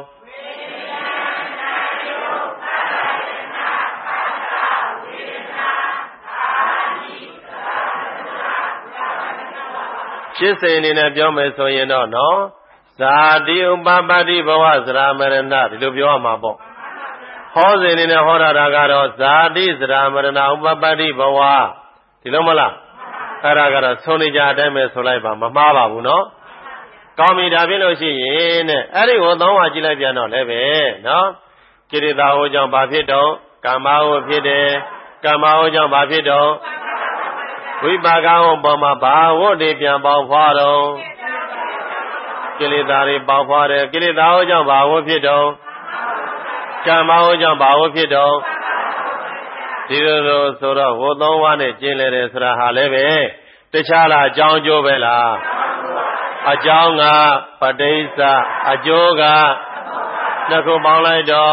ဖြစ်စေအနေနဲ့ပြောမယ်ဆိုရင်တော့နော်ဇာတိဥပ္ပပါတိဘဝသရမရဏဒီလိုပြောရမှာပေါ့ဟောစေအနေနဲ့ဟောတာကတော့ဇာတိသရမရဏဥပ္ပပါတိဘဝဒီလိုမလားအဲ့ဒါကတော့ဆုံးနေကြအတိုင်းပဲဆိုလိုက်ပါမမှားပါဘူးနော်ကောင်းပြီဒါဖြစ်လို့ရှိရင်တဲ့အဲ့ဒီကို3ပါးကြည့်လိုက်ပြန်တော့လည်းပဲနော်ကိရိတာဟောကြောင့်ဘာဖြစ်တော့ကာမဟောဖြစ်တယ်ကာမဟောကြောင့်ဘာဖြစ်တော့ဝိပါကဟောပေါ်မှာဘာဝတ်တွေပြန်ပေါဖွာတော့ကိလေသာတွေပေါဖွာတယ်ကိလေသာဟောကြောင့်ဘာဝတ်ဖြစ်တော့ကာမဟောကြောင့်ဘာဝတ်ဖြစ်တော့ဒီလိုဆိုတော့ဟို3ပါးနဲ့ကျင်းလဲတယ်ဆိုတာဟာလည်းပဲတခြားလားအကြောင်းအကျိုးပဲလားအကြောင်းကပဋိစ္စအကျိုးကနှစ်ခုပေါင်းလိုက်တော့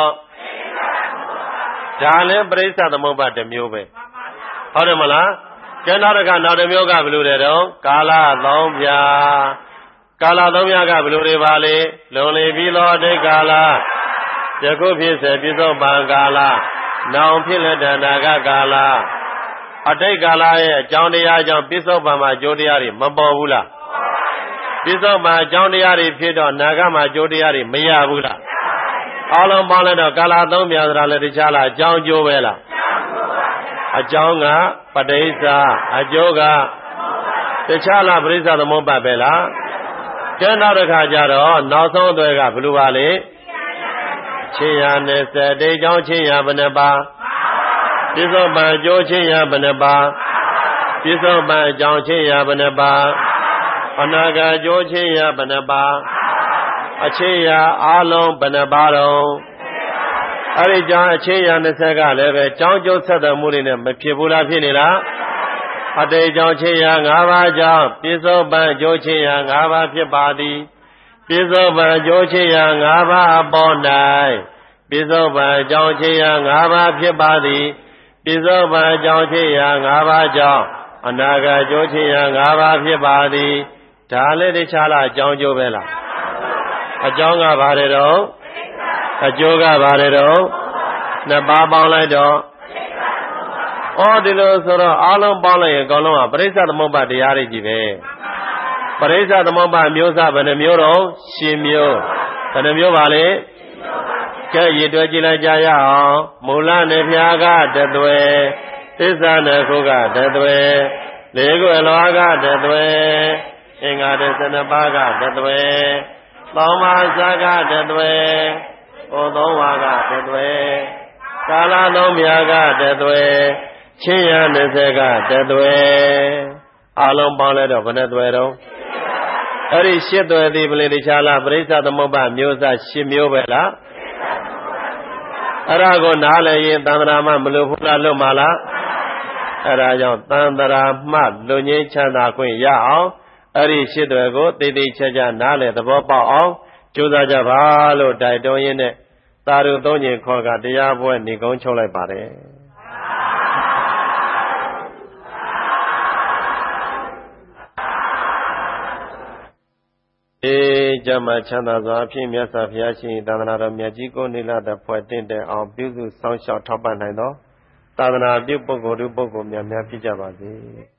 ဒါလည်းပဋိစ္စသမုပ္ပါဒ်တစ်မျိုးပဲဟုတ်တယ်မလားကျန်တော့နောက်တစ်မျိုးကဘယ်လိုလဲတော့ကာလ3ပြာကာလ3ပြာကဘယ်လိုတွေပါလဲလုံလေပြီးသောအတိတ်ကာလယခုဖြစ်စေပြစ္ဆုတ်ပံကာလနောင်ဖြစ်လက်တနာဂကာလအတိတ်ကာလရဲ့အကြောင်းတရားကြောင့်ပြစ္ဆုတ်ပံမှာကြိုးတရားတွေမပေါ်ဘူးလားပြစ္ဆုတ်ပံအကြောင်းတရားတွေဖြစ်တော့နာဂမှာကြိုးတရားတွေမရဘူးလားအားလုံးပေါင်းလိုက်တော့ကာလ3ပြာဆိုတာလည်းတခြားလားအကြောင်းကျိုးပဲလားအကြောင်းကပဋိစ္စအကျိုးကတခြားလားပဋိစ္စသမုပ္ပါဒ်ပဲလားကျန်တော့တစ်ခါကျတော့နောက်ဆုံးအသွဲကဘယ်လိုပါလဲချင်းရ20တိတ်ကြောင်းချင်းရဘယ်နှပါပြစ္ဆုတ်ပံအကျိုးချင်းရဘယ်နှပါပြစ္ဆုတ်ပံအကြောင်းချင်းရဘယ်နှပါအနာဂတ်အကျိုးချင်းရဘယ်နှပါအချင်းရအလုံးဘယ်နှပါတော့အဲ့ဒီကြောင့်အချင်းရ20ကလည်းပဲကြောင်းကျိုးဆက်တော်မူနေနဲ့မဖြစ်ဘူးလားဖြစ်နေလားအတေကြောင့်ချင်းရ5ပါးကြောင့်ပြစ္ဆုတ်ပံအကျိုးချင်းရ5ပါးဖြစ်ပါသည်ပြစ္ဆုတ်ပံအကျိုးချင်းရ5ပါးအပေါ်၌ပြစ္ဆုတ်ပံအကြောင်းချင်းရ5ပါးဖြစ်ပါသည်ပြစ္ဆုတ်ပံအကြောင်းချင်းရ5ပါးကြောင့်အနာဂတ်အကျိုးချင်းရ5ပါးဖြစ်ပါသည်ဒါလည်းတခြားလားအကြောင်းကျိုးပဲလားအကြောင်းကဘာလဲတော့အကျိုးကဘာလဲတော့2ပါးပေါင်းလိုက်တော့ဒီလိုဆိုတော့အားလုံးပေါင်းလိုက်ရင်အကုန်လုံးကပရိစ္ဆသမုပ္ပါဒ်တရားတွေကြီးပဲပရိစ္ဆသမုပ္ပါဒ်မျိုးစားဘယ်နှမျိုးတော့10မျိုးဘယ်နှမျိုးပါလဲကဲရည်တွဲကြည့်လိုက်ကြရအောင်မူလနေဖျားကတသွဲသစ္စာနှစ်ခုကတသွဲလေးခုအလွားကတသွဲအင်္ဂါ12ပါးကတသွဲသောမစာကတသွဲဩ3ပါးကတသွဲကာလ3ပြာကတသွဲချင်းရ20ကတသွဲအလုံးပေါင်းလဲတော့ဘယ်နှသွဲတော့အဲ့ဒီရှစ်သွယ်သည်ပလင်တခြားလားပရိစ္ဆသမုပ္ပါမျိုးစားရှစ်မျိုးပဲလားအဲ့ဒါကိုနားလည်ရင်သံဃာမမလို့ဘူးလားလွတ်မှာလားအဲ့ဒါကြောင့်သံဃာမှလွတ်ငြိမ်းချမ်းသာခွင့်ရအောင်အဲ့ဒီရှစ်သွယ်ကိုသိသိချာချာနားလည်သဘောပေါက်အောင်ကြိုးစားကြပါလို့တိုက်တွန်းရင်းနဲ့သာဓုသုံးညင်ခေါ်ကတရားပွဲနေကုန်းချုပ်လိုက်ပါတယ်ကြမ်းမှချမ်းသာစွာအဖြစ်မြတ်စွာဘုရားရှင်သာသနာတော်မြတ်ကြီးကိုနိလတဖွဲ့တင့်တဲ့အောင်ပြုစုစောင့်ရှောက်ထောက်ပံ့နိုင်သောသာသနာပြုပုဂ္ဂိုလ်များများဖြစ်ကြပါစေ